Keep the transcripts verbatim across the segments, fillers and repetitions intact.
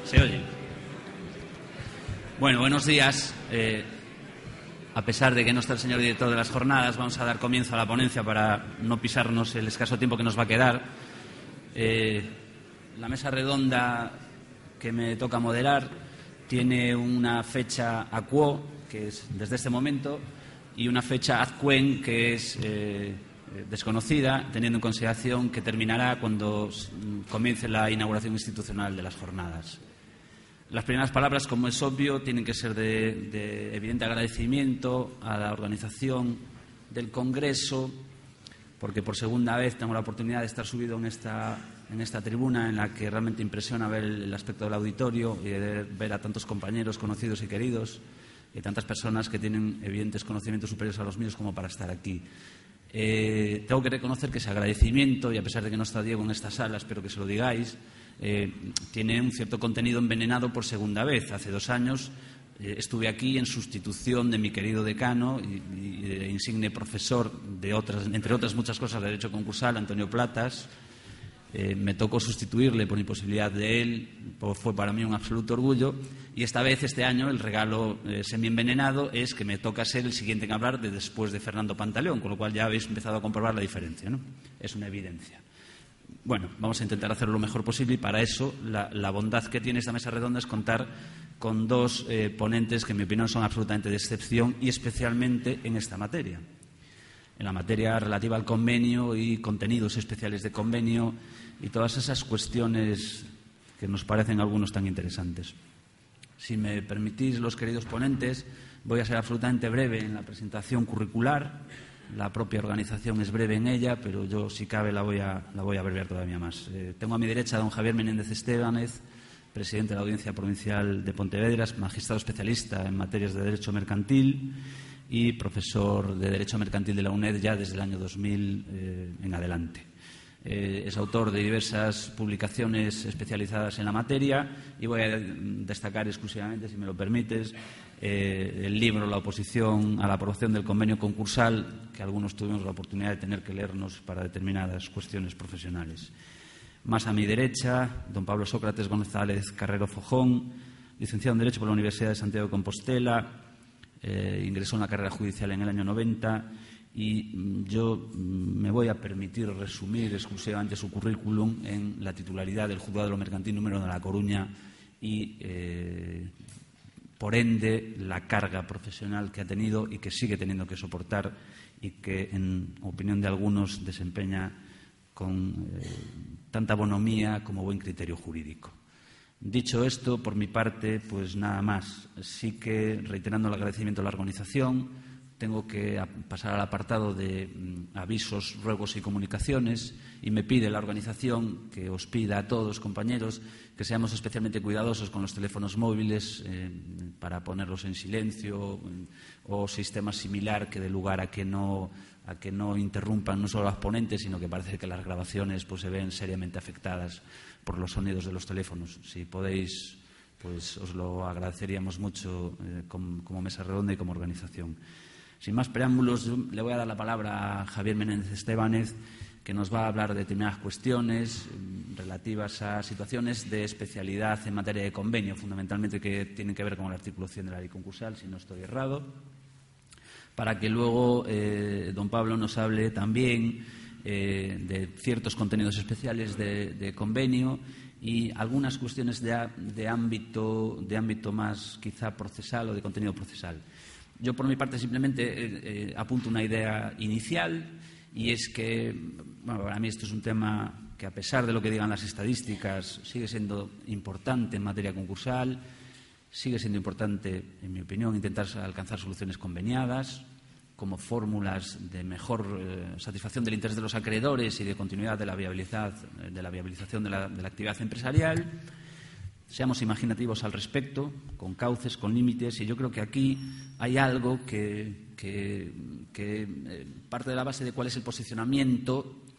Se oye. Bueno, buenos días. Eh, a pesar de que no está el señor director de las jornadas, vamos a dar comienzo a la ponencia para no pisarnos el escaso tiempo que nos va a quedar. Eh, la mesa redonda que me toca moderar tiene una fecha a quo, que es desde este momento, y una fecha ad quem, que es eh, desconocida, teniendo en consideración que terminará cuando comience la inauguración institucional de las jornadas. Las primeras palabras, como es obvio, tienen que ser de, de evidente agradecimiento a la organización del Congreso, porque por segunda vez tengo la oportunidad de estar subido en esta, en esta tribuna, en la que realmente impresiona ver el, el aspecto del auditorio y de ver a tantos compañeros conocidos y queridos y tantas personas que tienen evidentes conocimientos superiores a los míos como para estar aquí. Eh, tengo que reconocer que ese agradecimiento, y a pesar de que no está Diego en esta sala, espero que se lo digáis, eh, tiene un cierto contenido envenenado por segunda vez. Hace dos años eh, estuve aquí en sustitución de mi querido decano y, y de insigne profesor, de otras, entre otras muchas cosas, de Derecho Concursal, Antonio Platas. Eh, me tocó sustituirle por imposibilidad de él, pues fue para mí un absoluto orgullo. Y esta vez, este año, el regalo eh, semi-envenenado es que me toca ser el siguiente en hablar de después de Fernando Pantaleón, con lo cual ya habéis empezado a comprobar la diferencia, ¿no? Es una evidencia. Bueno, vamos a intentar hacerlo lo mejor posible y para eso la, la bondad que tiene esta mesa redonda es contar con dos eh, ponentes que, en mi opinión, son absolutamente de excepción y especialmente en esta materia. En la materia relativa al convenio y contenidos especiales de convenio y todas esas cuestiones que nos parecen a algunos tan interesantes. Si me permitís, los queridos ponentes, voy a ser absolutamente breve en la presentación curricular. La propia organización es breve en ella, pero yo, si cabe, la voy a, la voy a abreviar todavía más. Eh, tengo a mi derecha a don Javier Menéndez Estébanez, presidente de la Audiencia Provincial de Pontevedra, magistrado especialista en materias de Derecho Mercantil y profesor de Derecho Mercantil de la UNED ya desde el año dos mil eh, en adelante. Eh, es autor de diversas publicaciones especializadas en la materia y voy a destacar exclusivamente, si me lo permites, eh, el libro La oposición a la aprobación del convenio concursal, que algunos tuvimos la oportunidad de tener que leernos para determinadas cuestiones profesionales. Más a mi derecha, don Pablo Sócrates González Carrero Fojón, licenciado en Derecho por la Universidad de Santiago de Compostela. Eh, ingresó en la carrera judicial en el año noventa y yo me voy a permitir resumir exclusivamente su currículum en la titularidad del Juzgado de lo Mercantil número uno de La Coruña y, eh, por ende, la carga profesional que ha tenido y que sigue teniendo que soportar y que, en opinión de algunos, desempeña con eh, tanta bonomía como buen criterio jurídico. Dicho esto, por mi parte, pues nada más. Sí que, reiterando el agradecimiento a la organización, tengo que pasar al apartado de mm, avisos, ruegos y comunicaciones, y me pide la organización que os pida a todos, compañeros, que seamos especialmente cuidadosos con los teléfonos móviles eh, para ponerlos en silencio o sistemas similar que dé lugar a que no a que no interrumpan no solo a los ponentes, sino que parece que las grabaciones pues se ven seriamente afectadas por los sonidos de los teléfonos. Si podéis, pues os lo agradeceríamos mucho eh, como, como mesa redonda y como organización. Sin más preámbulos, yo le voy a dar la palabra a Javier Menéndez Estébanez, que nos va a hablar de determinadas cuestiones relativas a situaciones de especialidad en materia de convenio, fundamentalmente que tienen que ver con el artículo cien de la ley concursal, si no estoy errado, para que luego eh, don Pablo nos hable también eh, de ciertos contenidos especiales de, de convenio y algunas cuestiones de, de, ámbito, de ámbito más quizá procesal o de contenido procesal. Yo, por mi parte, simplemente eh, eh, apunto una idea inicial, y es que, bueno, para mí esto es un tema que, a pesar de lo que digan las estadísticas, sigue siendo importante en materia concursal, sigue siendo importante, en mi opinión, intentar alcanzar soluciones conveniadas como fórmulas de mejor eh, satisfacción del interés de los acreedores y de continuidad de la, viabilidad, de la viabilización de la, de la actividad empresarial. Seamos imaginativos al respecto, con cauces, con límites, y yo creo que aquí hay algo que, que, que eh, parte de la base de cuál es el posicionamiento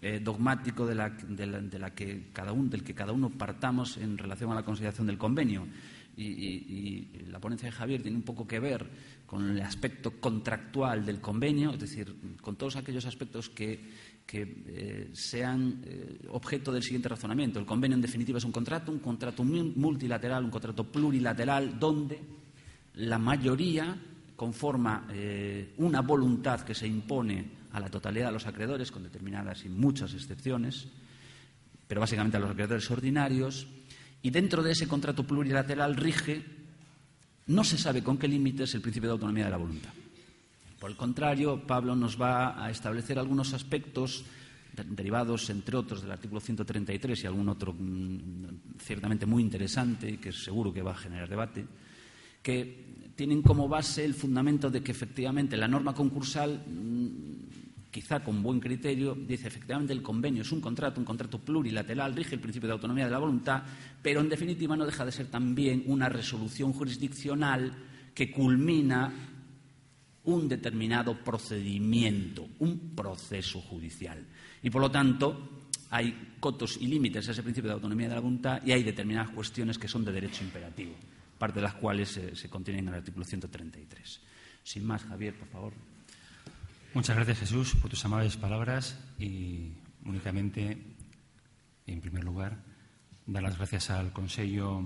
eh, dogmático de la, de la, de la que cada uno, del que cada uno partamos en relación a la consideración del convenio. Y, y, y la ponencia de Javier tiene un poco que ver con el aspecto contractual del convenio, es decir, con todos aquellos aspectos que, que eh, sean eh, objeto del siguiente razonamiento. El convenio, en definitiva, es un contrato, un contrato multilateral, un contrato plurilateral, donde la mayoría conforma eh, una voluntad que se impone a la totalidad de los acreedores, con determinadas y muchas excepciones, pero básicamente a los acreedores ordinarios. Y dentro de ese contrato plurilateral rige, no se sabe con qué límites, el principio de autonomía de la voluntad. Por el contrario, Pablo nos va a establecer algunos aspectos derivados, entre otros, del artículo ciento treinta y tres y algún otro mmm, ciertamente muy interesante y que seguro que va a generar debate, que tienen como base el fundamento de que efectivamente la norma concursal, mmm, quizá con buen criterio, dice efectivamente el convenio es un contrato, un contrato plurilateral, rige el principio de autonomía de la voluntad, pero en definitiva no deja de ser también una resolución jurisdiccional que culmina un determinado procedimiento, un proceso judicial. Y por lo tanto hay cotos y límites a ese principio de autonomía de la voluntad y hay determinadas cuestiones que son de derecho imperativo, parte de las cuales se, se contienen en el artículo ciento treinta y tres. Sin más, Javier, por favor. Muchas gracias, Jesús, por tus amables palabras y únicamente, en primer lugar, dar las gracias al Consejo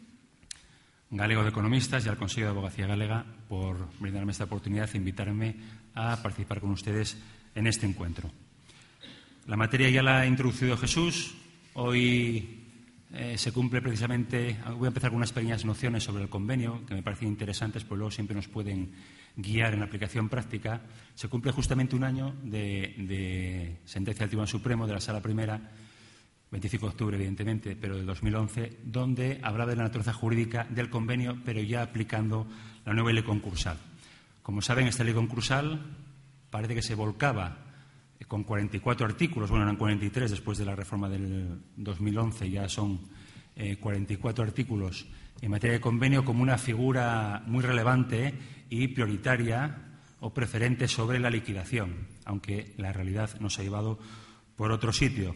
Galego de Economistas y al Consejo de Abogacía Galega por brindarme esta oportunidad e invitarme a participar con ustedes en este encuentro. La materia ya la ha introducido Jesús. Hoy eh, se cumple precisamente... Voy a empezar con unas pequeñas nociones sobre el convenio que me parecen interesantes, pues luego siempre nos pueden guiar en la aplicación práctica. Se cumple justamente un año de, de sentencia del Tribunal Supremo de la Sala Primera, veinticinco de octubre, evidentemente, pero del dos mil once, donde hablaba de la naturaleza jurídica del convenio, pero ya aplicando la nueva ley concursal. Como saben, esta ley concursal parece que se volcaba con cuarenta y cuatro artículos, bueno, eran cuarenta y tres después de la reforma del dos mil once, ya son eh, cuarenta y cuatro artículos en materia de convenio, como una figura muy relevante y prioritaria o preferente sobre la liquidación, aunque la realidad nos ha llevado por otro sitio.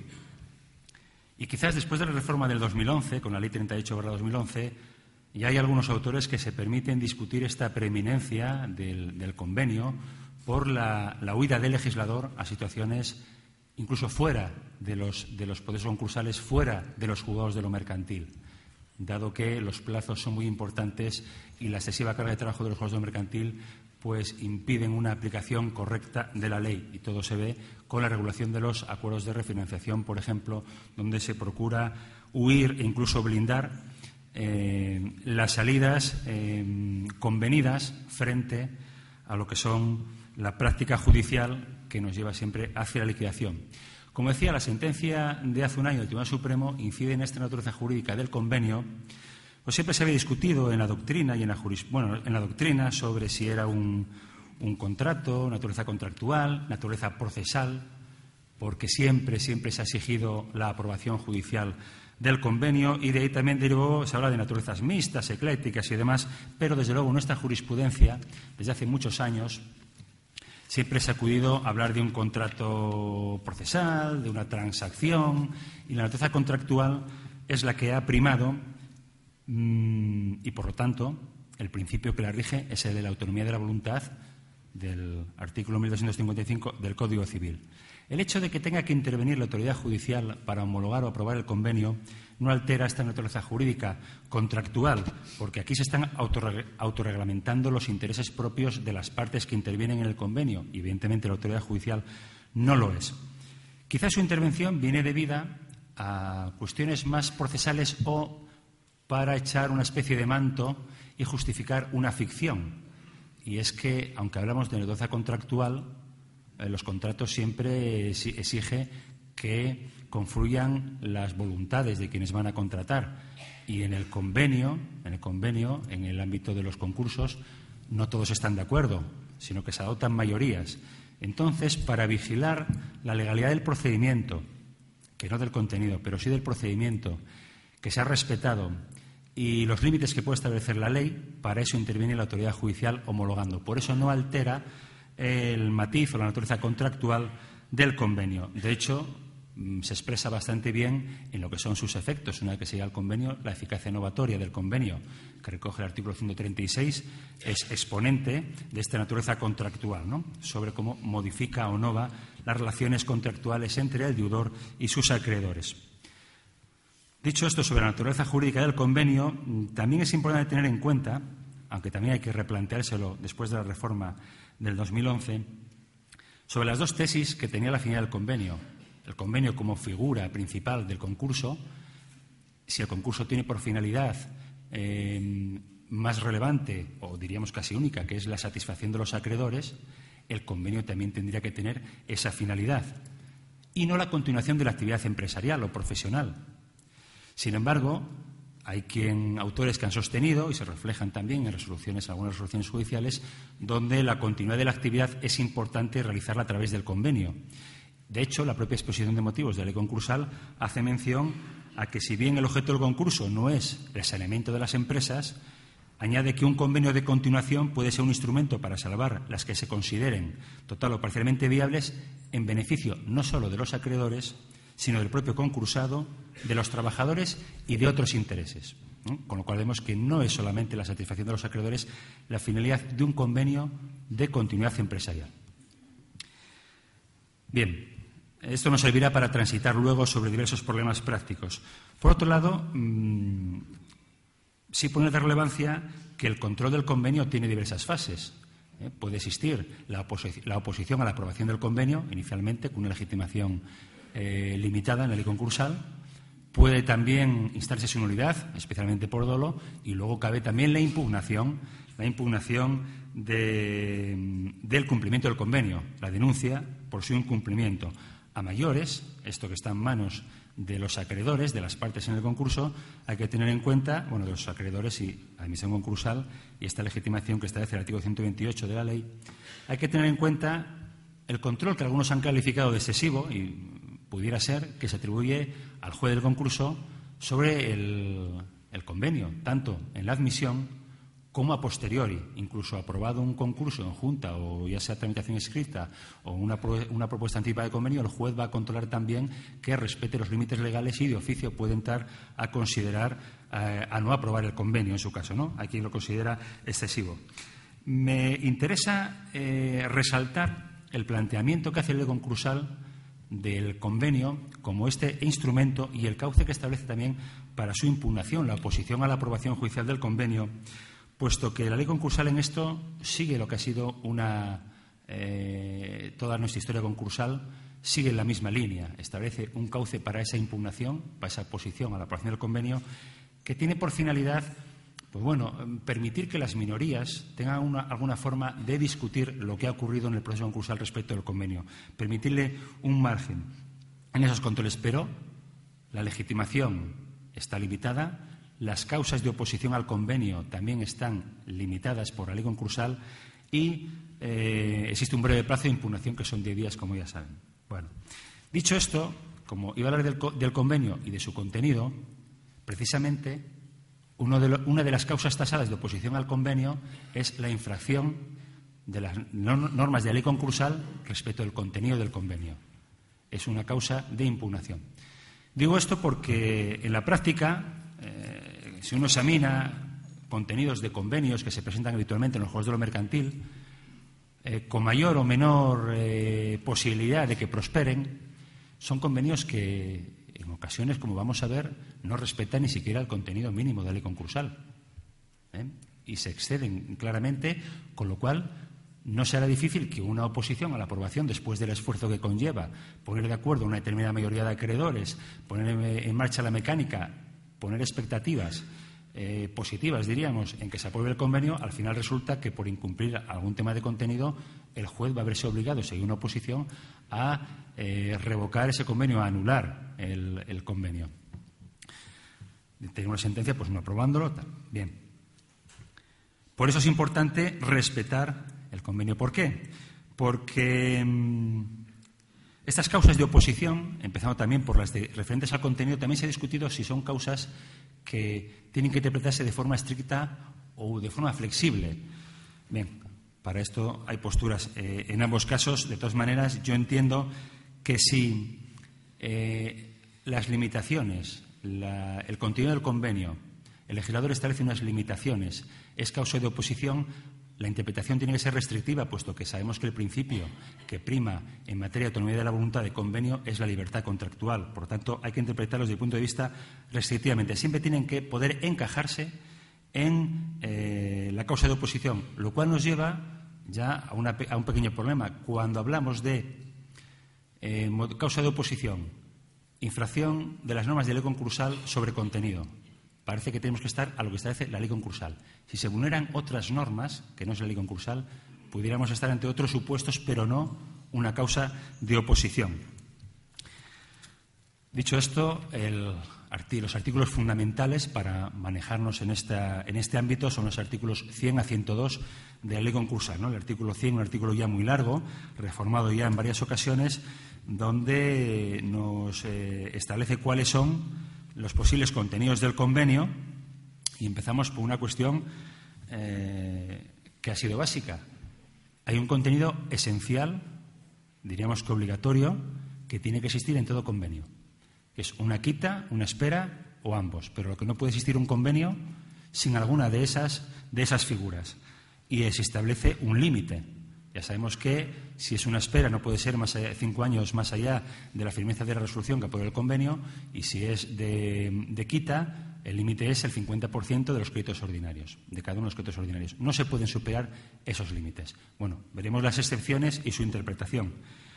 Y quizás después de la reforma del dos mil once, con la Ley treinta y ocho barra dos mil once, ya hay algunos autores que se permiten discutir esta preeminencia del, del convenio por la, la huida del legislador a situaciones incluso fuera de los, de los procesos concursales, fuera de los juzgados de lo mercantil, dado que los plazos son muy importantes y la excesiva carga de trabajo de los juzgados de lo mercantil pues impiden una aplicación correcta de la ley. Y todo se ve con la regulación de los acuerdos de refinanciación, por ejemplo, donde se procura huir e incluso blindar eh, las salidas eh, convenidas frente a lo que son la práctica judicial que nos lleva siempre hacia la liquidación. Como decía, la sentencia de hace un año del Tribunal Supremo incide en esta naturaleza jurídica del convenio. Pues siempre se había discutido en la doctrina y en la juris, bueno, en la doctrina sobre si era un, un contrato, naturaleza contractual, naturaleza procesal, porque siempre, siempre se ha exigido la aprobación judicial del convenio y de ahí también derivó, se habla de naturalezas mixtas, eclécticas y demás, pero desde luego nuestra jurisprudencia, desde hace muchos años, siempre se ha acudido a hablar de un contrato procesal, de una transacción, y la naturaleza contractual es la que ha primado. Y, por lo tanto, el principio que la rige es el de la autonomía de la voluntad del artículo mil doscientos cincuenta y cinco del Código Civil. El hecho de que tenga que intervenir la autoridad judicial para homologar o aprobar el convenio no altera esta naturaleza jurídica contractual, porque aquí se están autorre- autorreglamentando los intereses propios de las partes que intervienen en el convenio y, evidentemente, la autoridad judicial no lo es. Quizás su intervención viene debida a cuestiones más procesales o para echar una especie de manto y justificar una ficción. Y es que, aunque hablamos de naturaleza contractual, eh, los contratos siempre exige que confluyan las voluntades de quienes van a contratar. Y en el convenio, en el convenio, en el ámbito de los concursos, no todos están de acuerdo, sino que se adoptan mayorías. Entonces, para vigilar la legalidad del procedimiento, que no del contenido, pero sí del procedimiento, que se ha respetado, y los límites que puede establecer la ley, para eso interviene la autoridad judicial homologando. Por eso no altera el matiz o la naturaleza contractual del convenio. De hecho, se expresa bastante bien en lo que son sus efectos. Una vez que se llega al convenio, la eficacia novatoria del convenio, que recoge el artículo ciento treinta y seis, es exponente de esta naturaleza contractual, ¿no?, sobre cómo modifica o no va las relaciones contractuales entre el deudor y sus acreedores. Dicho esto sobre la naturaleza jurídica del convenio, también es importante tener en cuenta, aunque también hay que replanteárselo después de la reforma del dos mil once, sobre las dos tesis que tenía la finalidad del convenio. El convenio como figura principal del concurso, si el concurso tiene por finalidad eh, más relevante, o diríamos casi única, que es la satisfacción de los acreedores, el convenio también tendría que tener esa finalidad y no la continuación de la actividad empresarial o profesional. Sin embargo, hay quien, autores que han sostenido, y se reflejan también en resoluciones, algunas resoluciones judiciales, donde la continuidad de la actividad es importante realizarla a través del convenio. De hecho, la propia exposición de motivos de la ley concursal hace mención a que, si bien el objeto del concurso no es el saneamiento de las empresas, añade que un convenio de continuación puede ser un instrumento para salvar las que se consideren total o parcialmente viables en beneficio no solo de los acreedores, sino del propio concursado, de los trabajadores y de otros intereses. ¿no? Con lo cual vemos que no es solamente la satisfacción de los acreedores la finalidad de un convenio de continuidad empresarial. Bien. Esto nos servirá para transitar luego sobre diversos problemas prácticos. Por otro lado, mmm, sí poner de relevancia que el control del convenio tiene diversas fases. ¿eh? Puede existir la, oposi la oposición a la aprobación del convenio, inicialmente con una legitimación eh, limitada en la ley concursal. Puede también instarse su nulidad, especialmente por dolo, y luego cabe también la impugnación, la impugnación de, del cumplimiento del convenio, la denuncia por su incumplimiento. A mayores, esto que está en manos de los acreedores, de las partes en el concurso, hay que tener en cuenta, bueno, de los acreedores y admisión concursal y esta legitimación que establece el artículo ciento veintiocho de la ley, hay que tener en cuenta el control que algunos han calificado de excesivo y pudiera ser que se atribuye al juez del concurso sobre el, el convenio, tanto en la admisión como a posteriori, incluso aprobado un concurso en junta o ya sea tramitación escrita o una, una propuesta anticipada de convenio, el juez va a controlar también que respete los límites legales y de oficio puede entrar a considerar, eh, a no aprobar el convenio en su caso, ¿no? Hay quien lo considera excesivo. Me interesa eh, resaltar el planteamiento que hace el ley concursal del convenio como este instrumento y el cauce que establece también para su impugnación, la oposición a la aprobación judicial del convenio, puesto que la ley concursal en esto sigue lo que ha sido una, eh, toda nuestra historia concursal, sigue en la misma línea. Establece un cauce para esa impugnación, para esa oposición a la aprobación del convenio, que tiene por finalidad, pues bueno, permitir que las minorías tengan una, alguna forma de discutir lo que ha ocurrido en el proceso concursal respecto del convenio, permitirle un margen en esos controles, pero la legitimación está limitada. Las causas de oposición al convenio también están limitadas por la ley concursal y eh, existe un breve plazo de impugnación que son diez días, como ya saben. Bueno, dicho esto, como iba a hablar del, del convenio y de su contenido, precisamente uno de lo, una de las causas tasadas de oposición al convenio es la infracción de las normas de la ley concursal respecto del contenido del convenio. Es una causa de impugnación. Digo esto porque en la práctica, eh, si uno examina contenidos de convenios que se presentan habitualmente en los juegos de lo mercantil, eh, con mayor o menor eh, posibilidad de que prosperen, son convenios que en ocasiones, como vamos a ver, no respetan ni siquiera el contenido mínimo de la ley concursal, ¿eh? y se exceden claramente, con lo cual no será difícil que una oposición a la aprobación, después del esfuerzo que conlleva poner de acuerdo a una determinada mayoría de acreedores, poner en marcha la mecánica, poner expectativas eh, positivas, diríamos, en que se apruebe el convenio, al final resulta que por incumplir algún tema de contenido el juez va a verse obligado, si hay una oposición, a eh, revocar ese convenio, a anular el, el convenio. Tener una sentencia, pues no aprobándolo, tal. Bien. Por eso es importante respetar el convenio. ¿Por qué? Porque mmm, estas causas de oposición, empezando también por las de, referentes al contenido, también se ha discutido si son causas que tienen que interpretarse de forma estricta o de forma flexible. Bien, para esto hay posturas eh, en ambos casos. De todas maneras, yo entiendo que si eh, las limitaciones, la, el contenido del convenio, el legislador establece unas limitaciones, es causa de oposición, la interpretación tiene que ser restrictiva, puesto que sabemos que el principio que prima en materia de autonomía de la voluntad de convenio es la libertad contractual. Por lo tanto, hay que interpretarlos desde el punto de vista restrictivamente. Siempre tienen que poder encajarse en eh, la causa de oposición, lo cual nos lleva ya a, una, a un pequeño problema. Cuando hablamos de eh, causa de oposición, infracción de las normas de ley concursal sobre contenido, parece que tenemos que estar a lo que establece la ley concursal. Si se vulneran otras normas, que no es la ley concursal, pudiéramos estar ante otros supuestos, pero no una causa de oposición. Dicho esto, el, los artículos fundamentales para manejarnos en, esta, en este ámbito son los artículos cien a ciento dos de la ley concursal, ¿no? El artículo cien, un artículo ya muy largo, reformado ya en varias ocasiones, donde nos eh, establece cuáles son los posibles contenidos del convenio, y empezamos por una cuestión eh, que ha sido básica. Hay un contenido esencial, diríamos que obligatorio, que tiene que existir en todo convenio, que es una quita, una espera o ambos, pero lo que no puede existir un convenio sin alguna de esas, de esas figuras, y se establece un límite. Ya sabemos que si es una espera no puede ser más allá de cinco años más allá de la firmeza de la resolución que apruebe el convenio, y si es de, de quita, el límite es el cincuenta por ciento de los créditos ordinarios, de cada uno de los créditos ordinarios. No se pueden superar esos límites. Bueno, veremos las excepciones y su interpretación.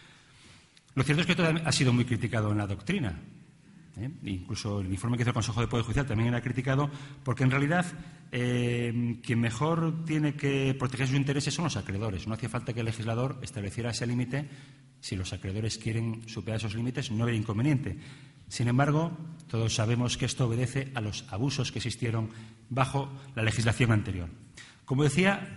Lo cierto es que todo ha sido muy criticado en la doctrina. ¿Eh? Incluso el informe que hizo el Consejo de Poder Judicial también era criticado, porque en realidad eh, quien mejor tiene que proteger sus intereses son los acreedores. No hacía falta que el legislador estableciera ese límite. Si los acreedores quieren superar esos límites, no habría inconveniente. Sin embargo, todos sabemos que esto obedece a los abusos que existieron bajo la legislación anterior. Como decía,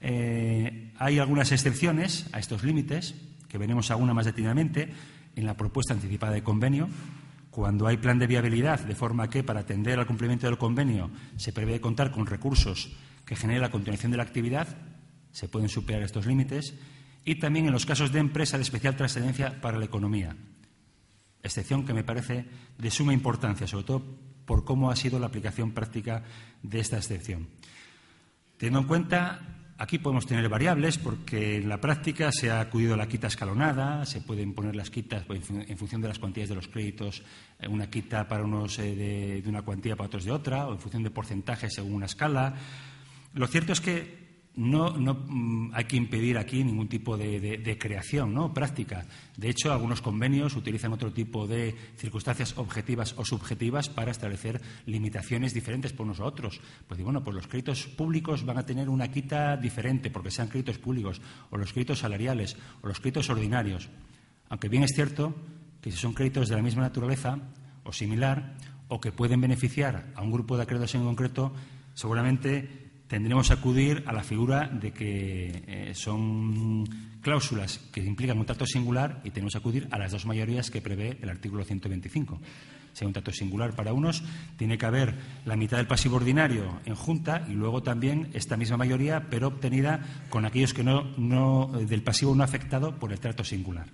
eh, hay algunas excepciones a estos límites, que veremos alguna más detenidamente en la propuesta anticipada de convenio. Cuando hay plan de viabilidad, de forma que para atender al cumplimiento del convenio se prevé contar con recursos que generen la continuación de la actividad, se pueden superar estos límites. Y también en los casos de empresa de especial trascendencia para la economía, excepción que me parece de suma importancia, sobre todo por cómo ha sido la aplicación práctica de esta excepción. Teniendo en cuenta, aquí podemos tener variables, porque en la práctica se ha acudido a la quita escalonada, se pueden poner las quitas en función de las cuantías de los créditos, una quita para unos de, de una cuantía, para otros de otra, o en función de porcentajes según una escala. Lo cierto es que no, no hay que impedir aquí ningún tipo de, de, de creación, ¿no?, práctica. De hecho, algunos convenios utilizan otro tipo de circunstancias objetivas o subjetivas para establecer limitaciones diferentes por unos a otros. Pues bueno, pues los créditos públicos van a tener una quita diferente porque sean créditos públicos, o los créditos salariales, o los créditos ordinarios. Aunque bien es cierto que si son créditos de la misma naturaleza o similar, o que pueden beneficiar a un grupo de acreedores en concreto, seguramente tendremos que acudir a la figura de que eh, son cláusulas que implican un trato singular, y tenemos que acudir a las dos mayorías que prevé el artículo ciento veinticinco. Si hay un trato singular para unos, tiene que haber la mitad del pasivo ordinario en junta, y luego también esta misma mayoría, pero obtenida con aquellos que no, no del pasivo no afectado por el trato singular.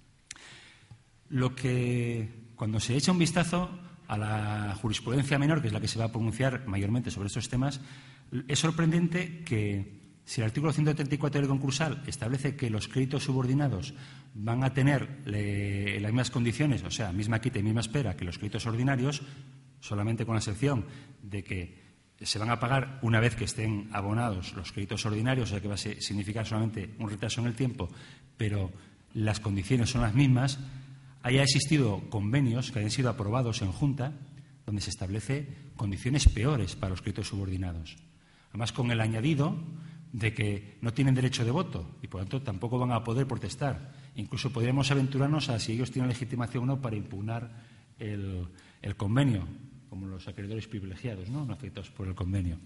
Lo que, cuando se echa un vistazo a la jurisprudencia menor, que es la que se va a pronunciar mayormente sobre estos temas, es sorprendente que, si el artículo ciento treinta y cuatro de la ley concursal establece que los créditos subordinados van a tener le, las mismas condiciones, o sea, misma quita y misma espera que los créditos ordinarios, solamente con la excepción de que se van a pagar una vez que estén abonados los créditos ordinarios, o sea que va a significar solamente un retraso en el tiempo, pero las condiciones son las mismas, haya existido convenios que hayan sido aprobados en Junta donde se establece condiciones peores para los créditos subordinados. Además, con el añadido de que no tienen derecho de voto y, por lo tanto, tampoco van a poder protestar. Incluso podríamos aventurarnos a si ellos tienen legitimación o no para impugnar el, el convenio, como los acreedores privilegiados, ¿no?, no afectados por el convenio.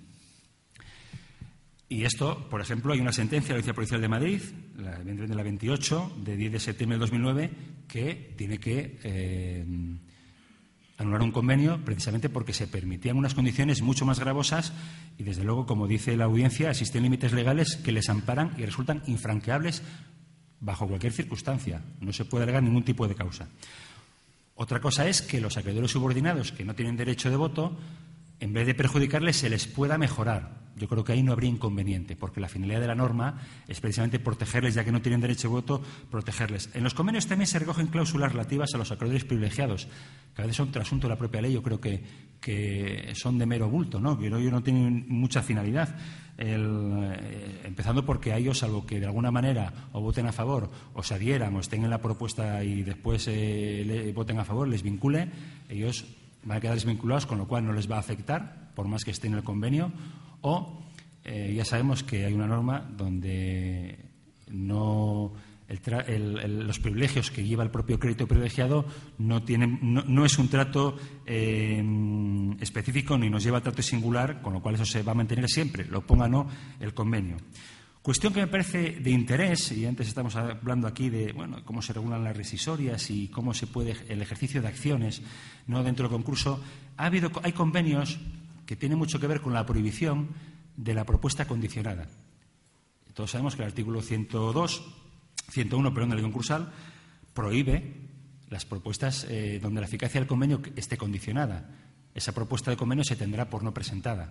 Y esto, por ejemplo, hay una sentencia de la Audiencia Provincial de Madrid, la, de la veintiocho, de diez de septiembre de dos mil nueve, que tiene que eh, anular un convenio precisamente porque se permitían unas condiciones mucho más gravosas y, desde luego, como dice la audiencia, existen límites legales que les amparan y resultan infranqueables bajo cualquier circunstancia. No se puede alegar ningún tipo de causa. Otra cosa es que los acreedores subordinados que no tienen derecho de voto, en vez de perjudicarles, se les pueda mejorar. Yo creo que ahí no habría inconveniente, porque la finalidad de la norma es precisamente protegerles, ya que no tienen derecho de voto, protegerles. En los convenios también se recogen cláusulas relativas a los acreedores privilegiados, que a veces son trasunto de la propia ley. Yo creo que, que son de mero bulto, ¿no? Que no, no tienen mucha finalidad. El, eh, empezando porque a ellos, salvo que de alguna manera o voten a favor o se adhieran o estén en la propuesta y después eh, le, voten a favor, les vincule, ellos van a quedar desvinculados, con lo cual no les va a afectar, por más que esté en el convenio. O eh, ya sabemos que hay una norma donde no el tra el, el, los privilegios que lleva el propio crédito privilegiado no, tienen, no, no es un trato eh, específico ni nos lleva a trato singular, con lo cual eso se va a mantener siempre, lo ponga o no el convenio. Cuestión que me parece de interés, y antes estamos hablando aquí de bueno, cómo se regulan las rescisorias y cómo se puede el ejercicio de acciones no dentro del concurso. Ha habido, hay convenios que tienen mucho que ver con la prohibición de la propuesta condicionada. Todos sabemos que el artículo ciento dos, ciento uno perdón, de la ley concursal prohíbe las propuestas eh, donde la eficacia del convenio esté condicionada. Esa propuesta de convenio se tendrá por no presentada,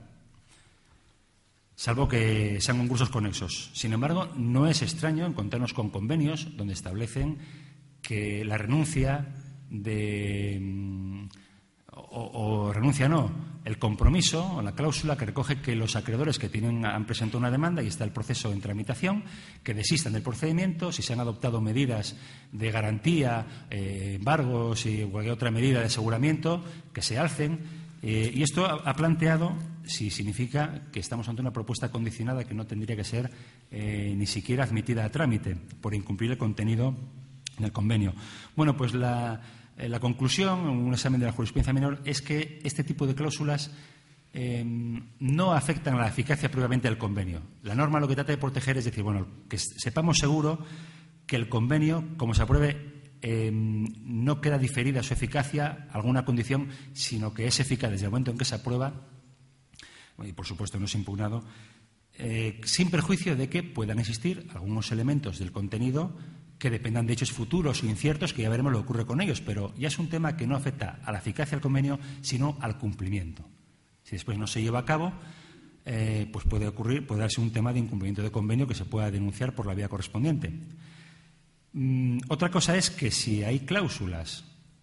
salvo que sean concursos conexos. Sin embargo, no es extraño encontrarnos con convenios donde establecen que la renuncia de o, o renuncia no, el compromiso o la cláusula que recoge que los acreedores que tienen, han presentado una demanda y está el proceso en tramitación, que desistan del procedimiento si se han adoptado medidas de garantía, eh, embargos y cualquier otra medida de aseguramiento, que se alcen. Eh, y esto ha, ha planteado si significa que estamos ante una propuesta condicionada que no tendría que ser eh, ni siquiera admitida a trámite por incumplir el contenido del convenio. Bueno, pues la, eh, la conclusión, en un examen de la jurisprudencia menor, es que este tipo de cláusulas eh, no afectan a la eficacia propiamente del convenio. La norma lo que trata de proteger es decir, bueno, que sepamos seguro que el convenio, como se apruebe, Eh, no queda diferida su eficacia a alguna condición, sino que es eficaz desde el momento en que se aprueba, y por supuesto no es impugnado, eh, sin perjuicio de que puedan existir algunos elementos del contenido que dependan de hechos futuros o inciertos, que ya veremos lo que ocurre con ellos, pero ya es un tema que no afecta a la eficacia del convenio, sino al cumplimiento. Si después no se lleva a cabo, eh, pues puede ocurrir, puede darse un tema de incumplimiento de convenio que se pueda denunciar por la vía correspondiente. Mm, otra cosa es que si hay cláusulas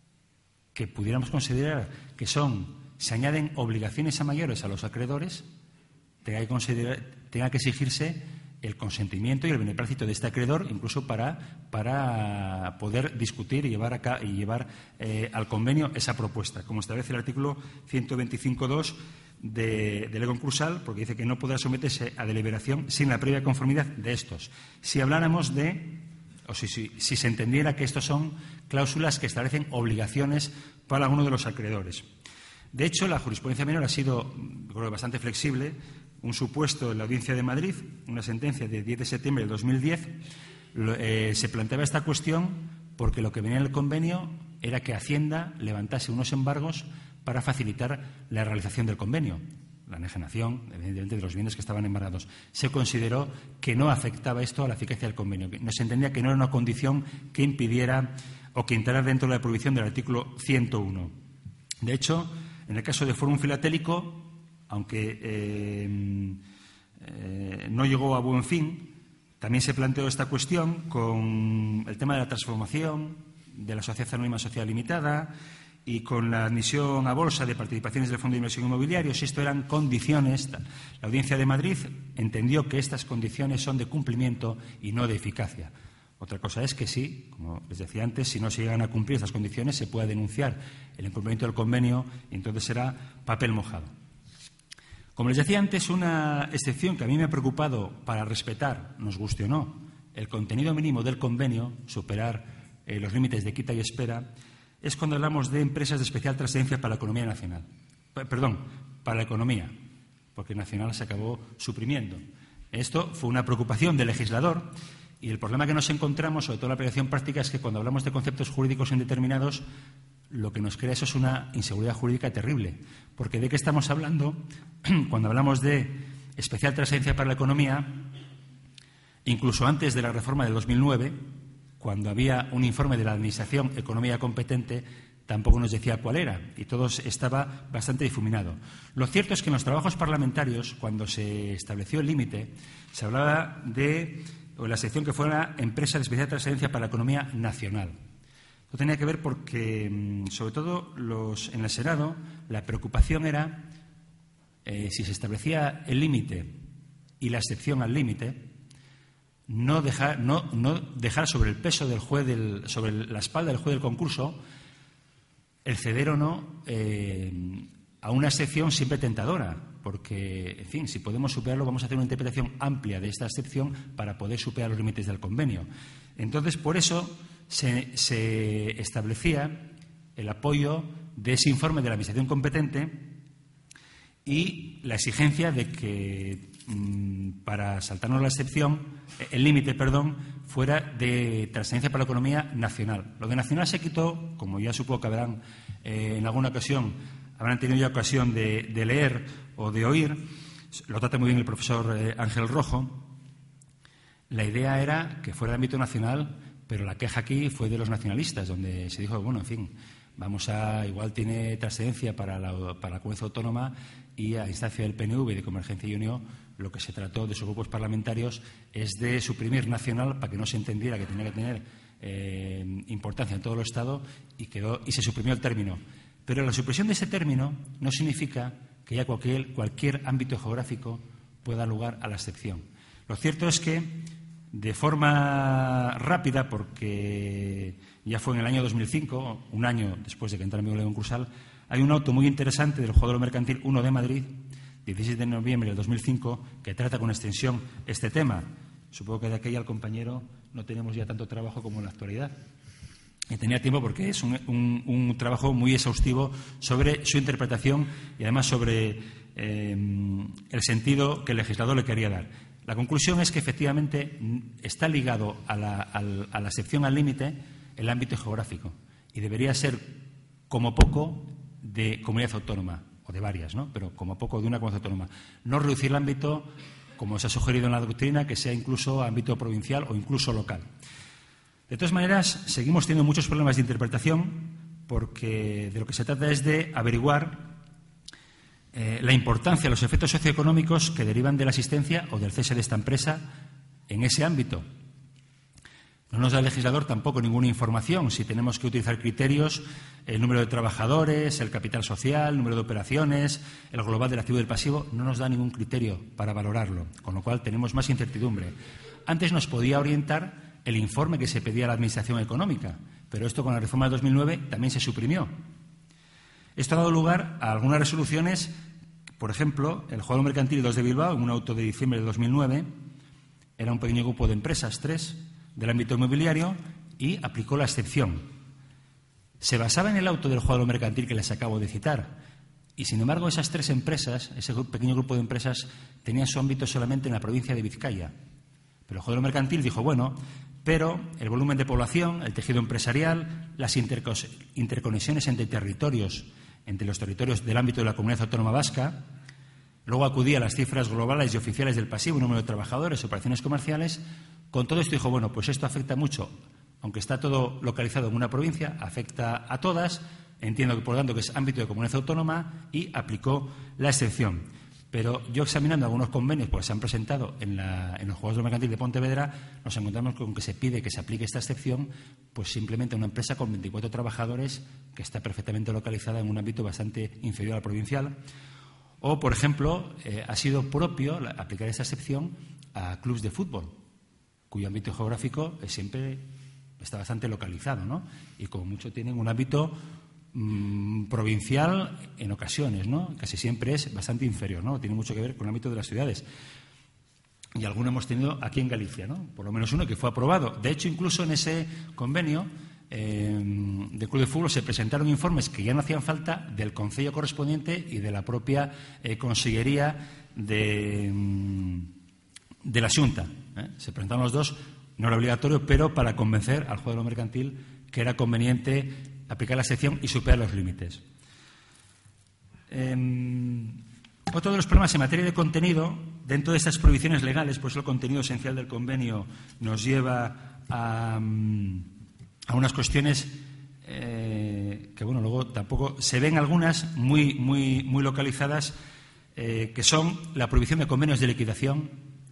que pudiéramos considerar que son, se añaden obligaciones a mayores a los acreedores, tenga que, considerar, tenga que exigirse el consentimiento y el beneplácito de este acreedor, incluso para, para poder discutir y llevar, acá, y llevar eh, al convenio esa propuesta, como establece el artículo ciento veinticinco punto dos de, de ley concursal, porque dice que no podrá someterse a deliberación sin la previa conformidad de estos. Si habláramos de o si, si, si se entendiera que estos son cláusulas que establecen obligaciones para alguno de los acreedores. De hecho, la jurisprudencia menor ha sido, creo, bastante flexible. Un supuesto en la Audiencia de Madrid, una sentencia de diez de septiembre de dos mil diez, eh, se planteaba esta cuestión porque lo que venía en el convenio era que Hacienda levantase unos embargos para facilitar la realización del convenio. La enajenación, evidentemente, de los bienes que estaban embargados. Se consideró que no afectaba esto a la eficacia del convenio. No se entendía que no era una condición que impidiera o que entrara dentro de la prohibición del artículo ciento uno. De hecho, en el caso de Fórum Filatélico, aunque eh, eh, no llegó a buen fin, también se planteó esta cuestión con el tema de la transformación de la Sociedad Anónima Social Limitada y con la admisión a bolsa de participaciones del Fondo de Inversión Inmobiliario. Si esto eran condiciones, la Audiencia de Madrid entendió que estas condiciones son de cumplimiento y no de eficacia. Otra cosa es que sí, como les decía antes, si no se llegan a cumplir estas condiciones, se pueda denunciar el incumplimiento del convenio y entonces será papel mojado. Como les decía antes, una excepción que a mí me ha preocupado para respetar, nos guste o no, el contenido mínimo del convenio, superar eh, los límites de quita y espera, es cuando hablamos de empresas de especial trascendencia para la economía nacional. Perdón, para la economía, porque nacional se acabó suprimiendo. Esto fue una preocupación del legislador y el problema que nos encontramos, sobre todo en la aplicación práctica, es que cuando hablamos de conceptos jurídicos indeterminados, lo que nos crea eso es una inseguridad jurídica terrible. Porque ¿de qué estamos hablando? Cuando hablamos de especial trascendencia para la economía, incluso antes de la reforma del dos mil nueve, cuando había un informe de la Administración Economía competente, tampoco nos decía cuál era, y todo estaba bastante difuminado. Lo cierto es que en los trabajos parlamentarios, cuando se estableció el límite, se hablaba de o la sección que fuera empresa de especial trascendencia para la economía nacional. Esto tenía que ver porque, sobre todo los, en el Senado, la preocupación era eh, si se establecía el límite y la excepción al límite, no dejar, no, no dejar sobre el peso del juez, del, sobre la espalda del juez del concurso, el ceder o no eh, a una excepción siempre tentadora, porque, en fin, si podemos superarlo, vamos a hacer una interpretación amplia de esta excepción para poder superar los límites del convenio. Entonces, por eso se, se establecía el apoyo de ese informe de la Administración competente y la exigencia de que, mmm, para saltarnos la excepción, el límite, perdón, fuera de trascendencia para la economía nacional. Lo de nacional se quitó, como ya supongo que habrán eh, en alguna ocasión, habrán tenido ya ocasión de, de leer o de oír, lo trata muy bien el profesor eh, Ángel Rojo. La idea era que fuera de ámbito nacional, pero la queja aquí fue de los nacionalistas, donde se dijo, bueno, en fin, vamos a, igual tiene trascendencia para la, para la comunidad autónoma, y a instancia del P N V y de Convergencia y Unió, lo que se trató de sus grupos parlamentarios es de suprimir nacional para que no se entendiera que tenía que tener eh, importancia en todo el Estado, y, quedó, y se suprimió el término. Pero la supresión de ese término no significa que ya cualquier, cualquier ámbito geográfico pueda dar lugar a la excepción. Lo cierto es que, de forma rápida, porque ya fue en el año dos mil cinco, un año después de que entrara en vigor la ley concursal, hay un auto muy interesante del Juzgado Mercantil uno de Madrid, dieciséis de noviembre del dos mil cinco, que trata con extensión este tema. Supongo que de aquella al compañero no tenemos ya tanto trabajo como en la actualidad. Y tenía tiempo porque es un, un, un trabajo muy exhaustivo sobre su interpretación y además sobre eh, el sentido que el legislador le quería dar. La conclusión es que efectivamente está ligado a la, a la, a la excepción al límite el ámbito geográfico, y debería ser como poco de comunidad autónoma, o de varias, ¿no? Pero como poco de una comunidad autónoma. No reducir el ámbito, como se ha sugerido en la doctrina, que sea incluso ámbito provincial o incluso local. De todas maneras, seguimos teniendo muchos problemas de interpretación, porque de lo que se trata es de averiguar eh, la importancia, los efectos socioeconómicos que derivan de la existencia o del cese de esta empresa en ese ámbito. No nos da el legislador tampoco ninguna información si tenemos que utilizar criterios, el número de trabajadores, el capital social, el número de operaciones, el global del activo y del pasivo. No nos da ningún criterio para valorarlo, con lo cual tenemos más incertidumbre. Antes nos podía orientar el informe que se pedía a la Administración económica, pero esto con la reforma del dos mil nueve también se suprimió. Esto ha dado lugar a algunas resoluciones. Por ejemplo, el Juzgado Mercantil dos de Bilbao, en un auto de diciembre de dos mil nueve, era un pequeño grupo de empresas, tres, del ámbito inmobiliario, y aplicó la excepción. Se basaba en el auto del Juzgado Mercantil que les acabo de citar, y sin embargo esas tres empresas, ese pequeño grupo de empresas, tenían su ámbito solamente en la provincia de Vizcaya. Pero el Juzgado Mercantil dijo, bueno, pero el volumen de población, el tejido empresarial, las interconexiones entre territorios, entre los territorios del ámbito de la Comunidad Autónoma Vasca, luego acudía a las cifras globales y oficiales del pasivo, número de trabajadores, operaciones comerciales. Con todo esto dijo, bueno, pues esto afecta mucho, aunque está todo localizado en una provincia, afecta a todas, entiendo que por lo tanto que es ámbito de comunidad autónoma, y aplicó la excepción. Pero yo, examinando algunos convenios que se han presentado en, la, en los Juzgados Mercantil de Pontevedra, nos encontramos con que se pide que se aplique esta excepción pues simplemente a una empresa con veinticuatro trabajadores que está perfectamente localizada en un ámbito bastante inferior al provincial. O, por ejemplo, eh, ha sido propio la, aplicar esta excepción a clubes de fútbol, cuyo ámbito geográfico eh, siempre está bastante localizado, ¿no? Y como mucho tienen un ámbito mmm, provincial en ocasiones, ¿no? Casi siempre es bastante inferior, ¿no? Tiene mucho que ver con el ámbito de las ciudades. Y alguno hemos tenido aquí en Galicia, ¿no? Por lo menos uno que fue aprobado. De hecho, incluso en ese convenio eh, de Club de Fútbol se presentaron informes que ya no hacían falta del concello correspondiente y de la propia eh, consellería de, de la Xunta. ¿eh? Se presentaron los dos, no era obligatorio, pero para convencer al juez de lo mercantil que era conveniente aplicar la excepción y superar los límites. Eh, otro de los problemas en materia de contenido, dentro de estas prohibiciones legales, pues el contenido esencial del convenio nos lleva a, a unas cuestiones eh, que, que bueno, luego tampoco se ven algunas muy, muy, muy localizadas, eh, que son la prohibición de convenios de liquidación,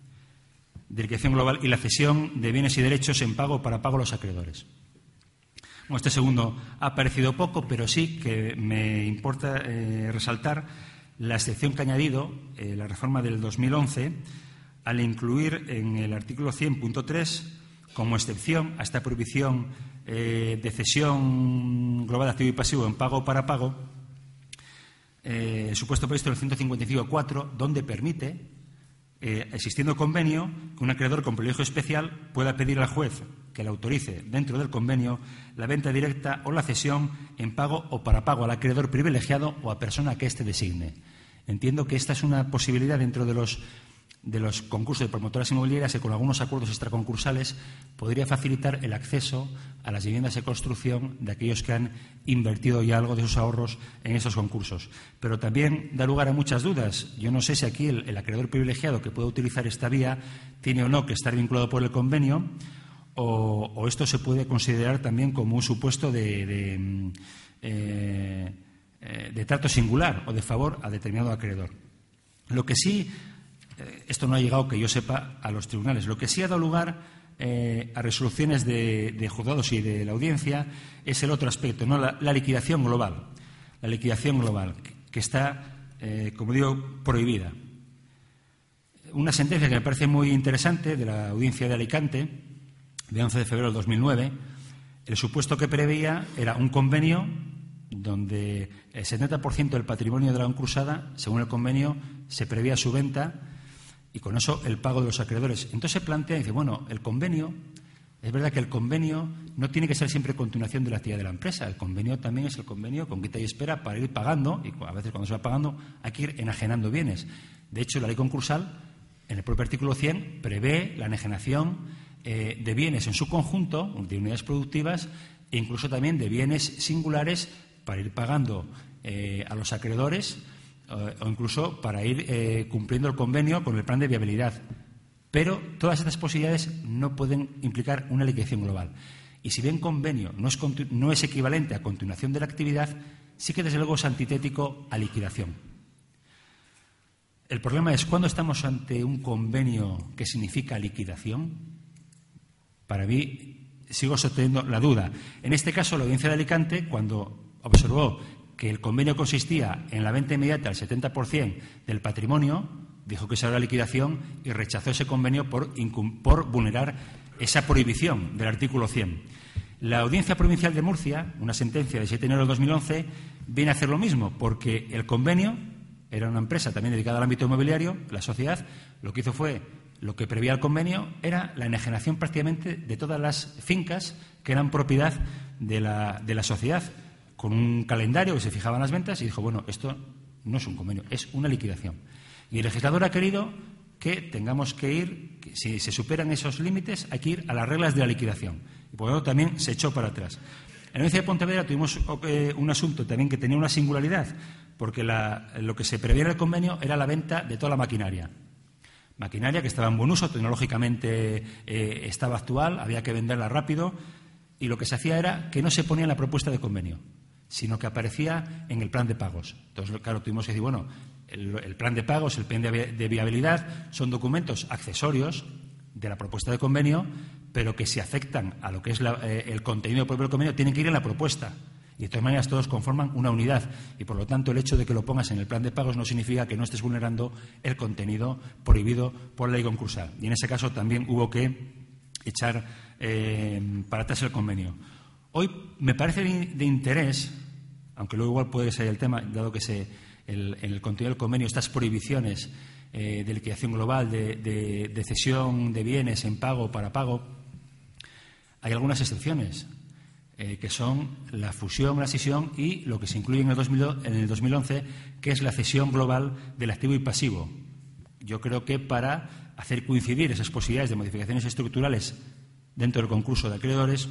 de liquidación global y la cesión de bienes y derechos en pago para pago a los acreedores. Bueno, este segundo ha parecido poco, pero sí que me importa eh, resaltar la excepción que ha añadido eh, la reforma del dos mil once al incluir en el artículo cien punto tres como excepción a esta prohibición eh, de cesión global activo y pasivo en pago para pago eh, el supuesto previsto en el ciento cincuenta y cinco punto cuatro, donde permite, eh, existiendo convenio, que un acreedor con privilegio especial pueda pedir al juez que le autorice dentro del convenio la venta directa o la cesión en pago o para pago al acreedor privilegiado o a persona que éste designe. Entiendo que esta es una posibilidad dentro de los, de los concursos de promotoras inmobiliarias, que con algunos acuerdos extraconcursales podría facilitar el acceso a las viviendas de construcción de aquellos que han invertido ya algo de sus ahorros en esos concursos. Pero también da lugar a muchas dudas. Yo no sé si aquí el, el acreedor privilegiado que pueda utilizar esta vía tiene o no que estar vinculado por el convenio, O, o esto se puede considerar también como un supuesto de, de, eh, de trato singular o de favor a determinado acreedor. Lo que sí, eh, esto no ha llegado, que yo sepa, a los tribunales. Lo que sí ha dado lugar eh, a resoluciones de, de juzgados y de la audiencia es el otro aspecto, ¿no? la, la liquidación global. La liquidación global, que está, eh, como digo, prohibida. Una sentencia que me parece muy interesante de la audiencia de Alicante, de once de febrero del dos mil nueve, el supuesto que preveía era un convenio donde el setenta por ciento del patrimonio de la concursada, según el convenio, se prevía su venta y con eso el pago de los acreedores. Entonces se plantea y dice, bueno, el convenio, es verdad que el convenio no tiene que ser siempre continuación de la actividad de la empresa. El convenio también es el convenio con quita y espera para ir pagando, y a veces cuando se va pagando hay que ir enajenando bienes. De hecho, la ley concursal, en el propio artículo cien, prevé la enajenación Eh, de bienes en su conjunto, de unidades productivas, e incluso también de bienes singulares para ir pagando eh, a los acreedores eh, o incluso para ir eh, cumpliendo el convenio con el plan de viabilidad. Pero todas estas posibilidades no pueden implicar una liquidación global. Y si bien convenio no es, no es equivalente a continuación de la actividad, sí que desde luego es antitético a liquidación. El problema es cuando estamos ante un convenio que significa liquidación. Para mí, sigo sosteniendo la duda. En este caso, la audiencia de Alicante, cuando observó que el convenio consistía en la venta inmediata al setenta por ciento del patrimonio, dijo que esa era la liquidación y rechazó ese convenio por, por vulnerar esa prohibición del artículo cien. La Audiencia Provincial de Murcia, una sentencia de siete de enero del dos mil once, viene a hacer lo mismo, porque el convenio era una empresa también dedicada al ámbito inmobiliario, la sociedad, lo que hizo fue, lo que prevía el convenio era la enajenación prácticamente de todas las fincas que eran propiedad de la, de la sociedad, con un calendario que se fijaban las ventas y dijo, bueno, esto no es un convenio, es una liquidación. Y el legislador ha querido que tengamos que ir, que si se superan esos límites, hay que ir a las reglas de la liquidación. Y por lo tanto también se echó para atrás. En la audiencia de Pontevedra tuvimos eh, un asunto también que tenía una singularidad, porque la, lo que se preveía en el convenio era la venta de toda la maquinaria. Maquinaria que estaba en buen uso, tecnológicamente eh, estaba actual, había que venderla rápido, y lo que se hacía era que no se ponía en la propuesta de convenio, sino que aparecía en el plan de pagos. Entonces, claro, tuvimos que decir, bueno, el, el plan de pagos, el plan de, de viabilidad, son documentos accesorios de la propuesta de convenio, pero que si afectan a lo que es la, eh, el contenido propio del convenio, tienen que ir en la propuesta. Y de todas maneras todos conforman una unidad y, por lo tanto, el hecho de que lo pongas en el plan de pagos no significa que no estés vulnerando el contenido prohibido por la ley concursal. Y en ese caso también hubo que echar eh, para atrás el convenio. Hoy me parece de, de interés, aunque luego igual puede ser el tema, dado que se, el, en el contenido del convenio estas prohibiciones eh, de liquidación global, de, de, de cesión de bienes en pago para pago, hay algunas excepciones. Eh, que son la fusión, la escisión y lo que se incluye en el, dos mil, en el dos mil once, que es la cesión global del activo y pasivo. Yo creo que para hacer coincidir esas posibilidades de modificaciones estructurales dentro del concurso de acreedores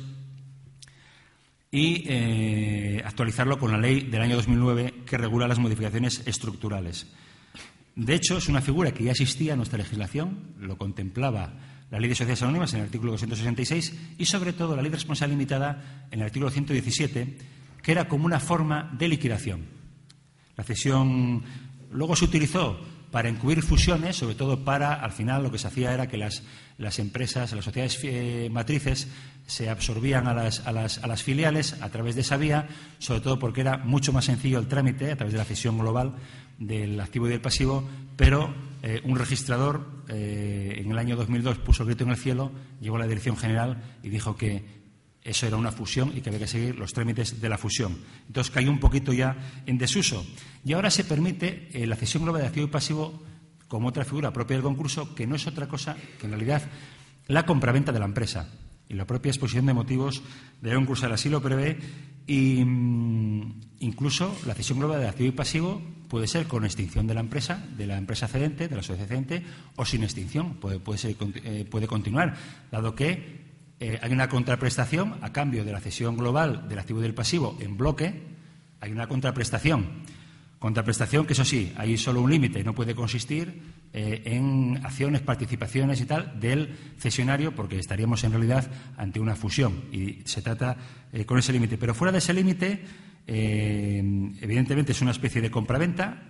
y eh, actualizarlo con la ley del año dos mil nueve que regula las modificaciones estructurales. De hecho, es una figura que ya existía en nuestra legislación, lo contemplaba la Ley de Sociedades Anónimas en el artículo doscientos sesenta y seis y, sobre todo, la Ley de Responsabilidad Limitada en el artículo ciento diecisiete, que era como una forma de liquidación. La cesión luego se utilizó para encubrir fusiones, sobre todo para, al final, lo que se hacía era que las, las empresas, las sociedades eh, matrices se absorbían a las, a, las, a las filiales a través de esa vía, sobre todo porque era mucho más sencillo el trámite a través de la cesión global del activo y del pasivo, pero eh, un registrador eh, en el año dos mil dos puso el grito en el cielo, llegó a la Dirección General y dijo que eso era una fusión y que había que seguir los trámites de la fusión. Entonces cayó un poquito ya en desuso. Y ahora se permite eh, la cesión global de activo y pasivo como otra figura propia del concurso, que no es otra cosa que en realidad la compraventa de la empresa. Y la propia exposición de motivos del concurso así lo prevé. Y mmm, incluso la cesión global de activo y pasivo puede ser con extinción de la empresa, de la empresa cedente, de la sociedad cedente, o sin extinción. Puede, puede, ser, eh, puede continuar, dado que Eh, hay una contraprestación a cambio de la cesión global del activo y del pasivo en bloque. Hay una contraprestación. Contraprestación que, eso sí, hay solo un límite. No puede consistir eh, en acciones, participaciones y tal del cesionario, porque estaríamos en realidad ante una fusión. Y se trata eh, con ese límite. Pero fuera de ese límite, eh, evidentemente es una especie de compraventa.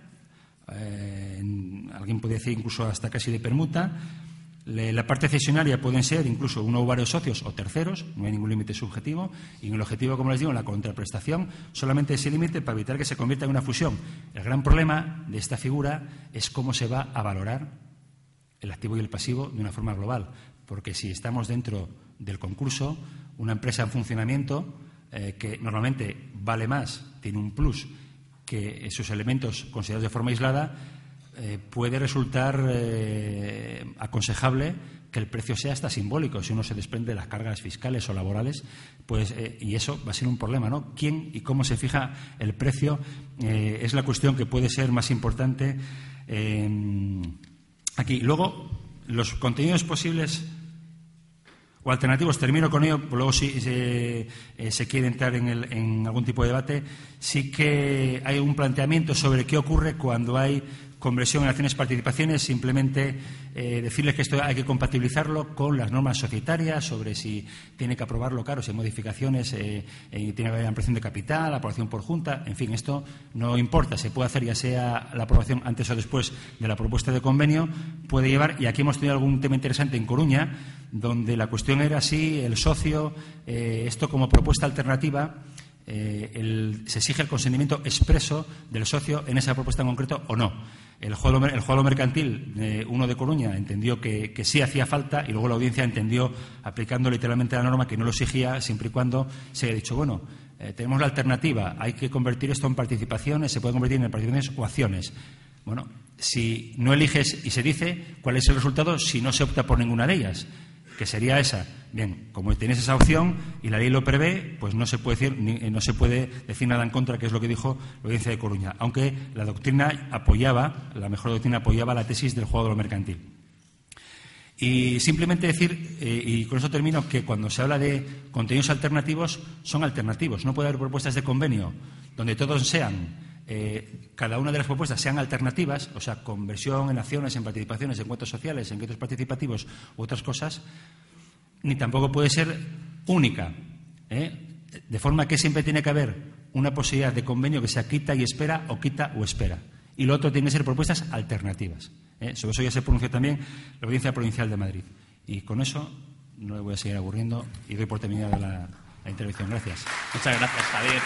Eh, alguien puede decir incluso hasta casi de permuta. La parte cesionaria pueden ser incluso uno o varios socios o terceros, no hay ningún límite subjetivo, y en el objetivo, como les digo, en la contraprestación, solamente ese límite para evitar que se convierta en una fusión. El gran problema de esta figura es cómo se va a valorar el activo y el pasivo de una forma global, porque si estamos dentro del concurso, una empresa en funcionamiento eh, que normalmente vale más, tiene un plus que esos elementos considerados de forma aislada, Eh, puede resultar eh, aconsejable que el precio sea hasta simbólico si uno se desprende de las cargas fiscales o laborales, pues eh, y eso va a ser un problema, ¿no? ¿Quién y cómo se fija el precio? Eh, es la cuestión que puede ser más importante eh, aquí. Luego, los contenidos posibles o alternativos, termino con ello, luego si se, eh, se quiere entrar en, el, en algún tipo de debate. Sí que hay un planteamiento sobre qué ocurre cuando hay conversión en acciones participaciones, simplemente eh, decirles que esto hay que compatibilizarlo con las normas societarias sobre si tiene que aprobarlo, claro, si hay modificaciones, eh, eh, tiene que haber ampliación de capital, aprobación por junta, en fin, esto no importa, se puede hacer ya sea la aprobación antes o después de la propuesta de convenio, puede llevar, y aquí hemos tenido algún tema interesante en Coruña, donde la cuestión era si el socio, eh, esto como propuesta alternativa, eh, el, se exige el consentimiento expreso del socio en esa propuesta en concreto o no. El juego, el juego mercantil, eh, uno de Coruña, entendió que, que sí hacía falta y luego la audiencia entendió, aplicando literalmente la norma, que no lo exigía siempre y cuando se haya dicho, bueno, eh, tenemos la alternativa, hay que convertir esto en participaciones, se puede convertir en participaciones o acciones. Bueno, si no eliges y se dice cuál es el resultado si no se opta por ninguna de ellas, que sería esa. Bien, como tienes esa opción y la ley lo prevé, pues no se puede decir, ni, no se puede decir nada en contra, que es lo que dijo la audiencia de Coruña, aunque la doctrina apoyaba, la mejor doctrina apoyaba la tesis del juego de lo mercantil. Y simplemente decir, eh, y con eso termino, que cuando se habla de contenidos alternativos, son alternativos. No puede haber propuestas de convenio donde todos sean, eh, cada una de las propuestas sean alternativas, o sea, conversión en acciones, en participaciones, en cuotas sociales, en encuentros participativos u otras cosas, ni tampoco puede ser única, ¿eh? De forma que siempre tiene que haber una posibilidad de convenio que sea quita y espera o quita o espera. Y lo otro tiene que ser propuestas alternativas, ¿eh? Sobre eso ya se pronunció también la Audiencia Provincial de Madrid. Y con eso no le voy a seguir aburriendo y doy por terminada la, la intervención. Gracias. Muchas gracias, Javier.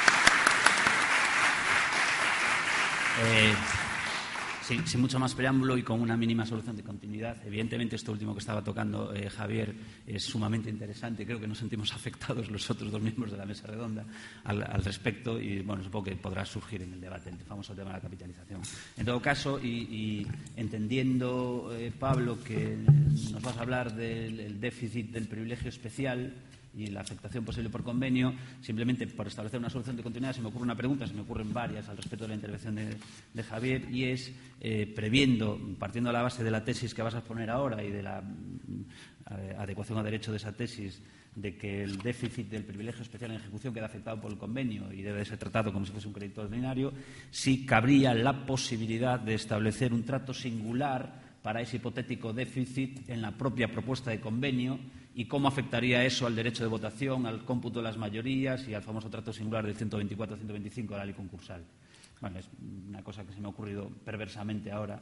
Eh, sí, sin mucho más preámbulo y con una mínima solución de continuidad. Evidentemente, esto último que estaba tocando eh, Javier es sumamente interesante. Creo que nos sentimos afectados los otros dos miembros de la mesa redonda al, al respecto y, bueno, supongo que podrá surgir en el debate el famoso tema de la capitalización. En todo caso, y, y entendiendo, eh, Pablo, que nos vas a hablar del déficit del privilegio especial y la afectación posible por convenio, simplemente por establecer una solución de continuidad, se me ocurre una pregunta, se me ocurren varias al respecto de la intervención de, de Javier, y es, eh, previendo, partiendo de la base de la tesis que vas a exponer ahora y de la eh, adecuación a derecho de esa tesis, de que el déficit del privilegio especial en ejecución queda afectado por el convenio y debe ser tratado como si fuese un crédito ordinario, sí cabría la posibilidad de establecer un trato singular para ese hipotético déficit en la propia propuesta de convenio y cómo afectaría eso al derecho de votación, al cómputo de las mayorías y al famoso trato singular del ciento veinticuatro ciento veinticinco de la ley concursal. Bueno, es una cosa que se me ha ocurrido perversamente ahora.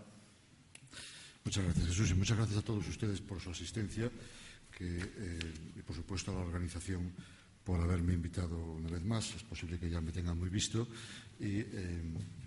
Muchas gracias, Jesús, y muchas gracias a todos ustedes por su asistencia que, eh, y, por supuesto, a la organización por haberme invitado una vez más. Es posible que ya me tengan muy visto y, eh,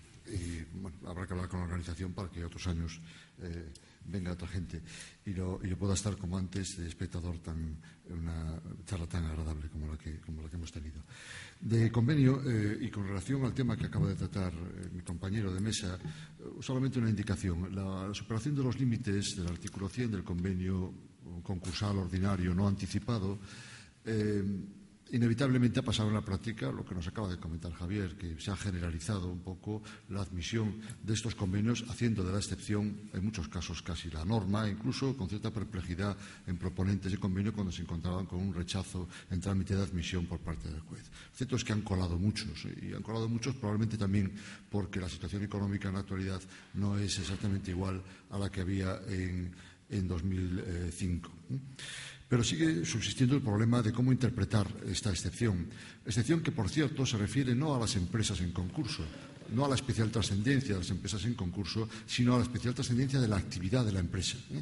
y bueno, habrá que hablar con la organización para que otros años eh, venga otra gente y yo, y yo pueda estar como antes de espectador tan, en una charla tan agradable como la que, como la que hemos tenido. De convenio, eh, y con relación al tema que acaba de tratar eh, mi compañero de mesa, eh, solamente una indicación. La, la superación de los límites del artículo cien del convenio concursal ordinario no anticipado eh, inevitablemente ha pasado en la práctica lo que nos acaba de comentar Javier, que se ha generalizado un poco la admisión de estos convenios, haciendo de la excepción, en muchos casos, casi la norma, incluso con cierta perplejidad en proponentes de convenio cuando se encontraban con un rechazo en trámite de admisión por parte del juez. Lo cierto es que han colado muchos, y han colado muchos probablemente también porque la situación económica en la actualidad no es exactamente igual a la que había en, en dos mil cinco. Pero sigue subsistiendo el problema de cómo interpretar esta excepción. Excepción que, por cierto, se refiere no a las empresas en concurso, no a la especial trascendencia de las empresas en concurso, sino a la especial trascendencia de la actividad de la empresa. ¿eh?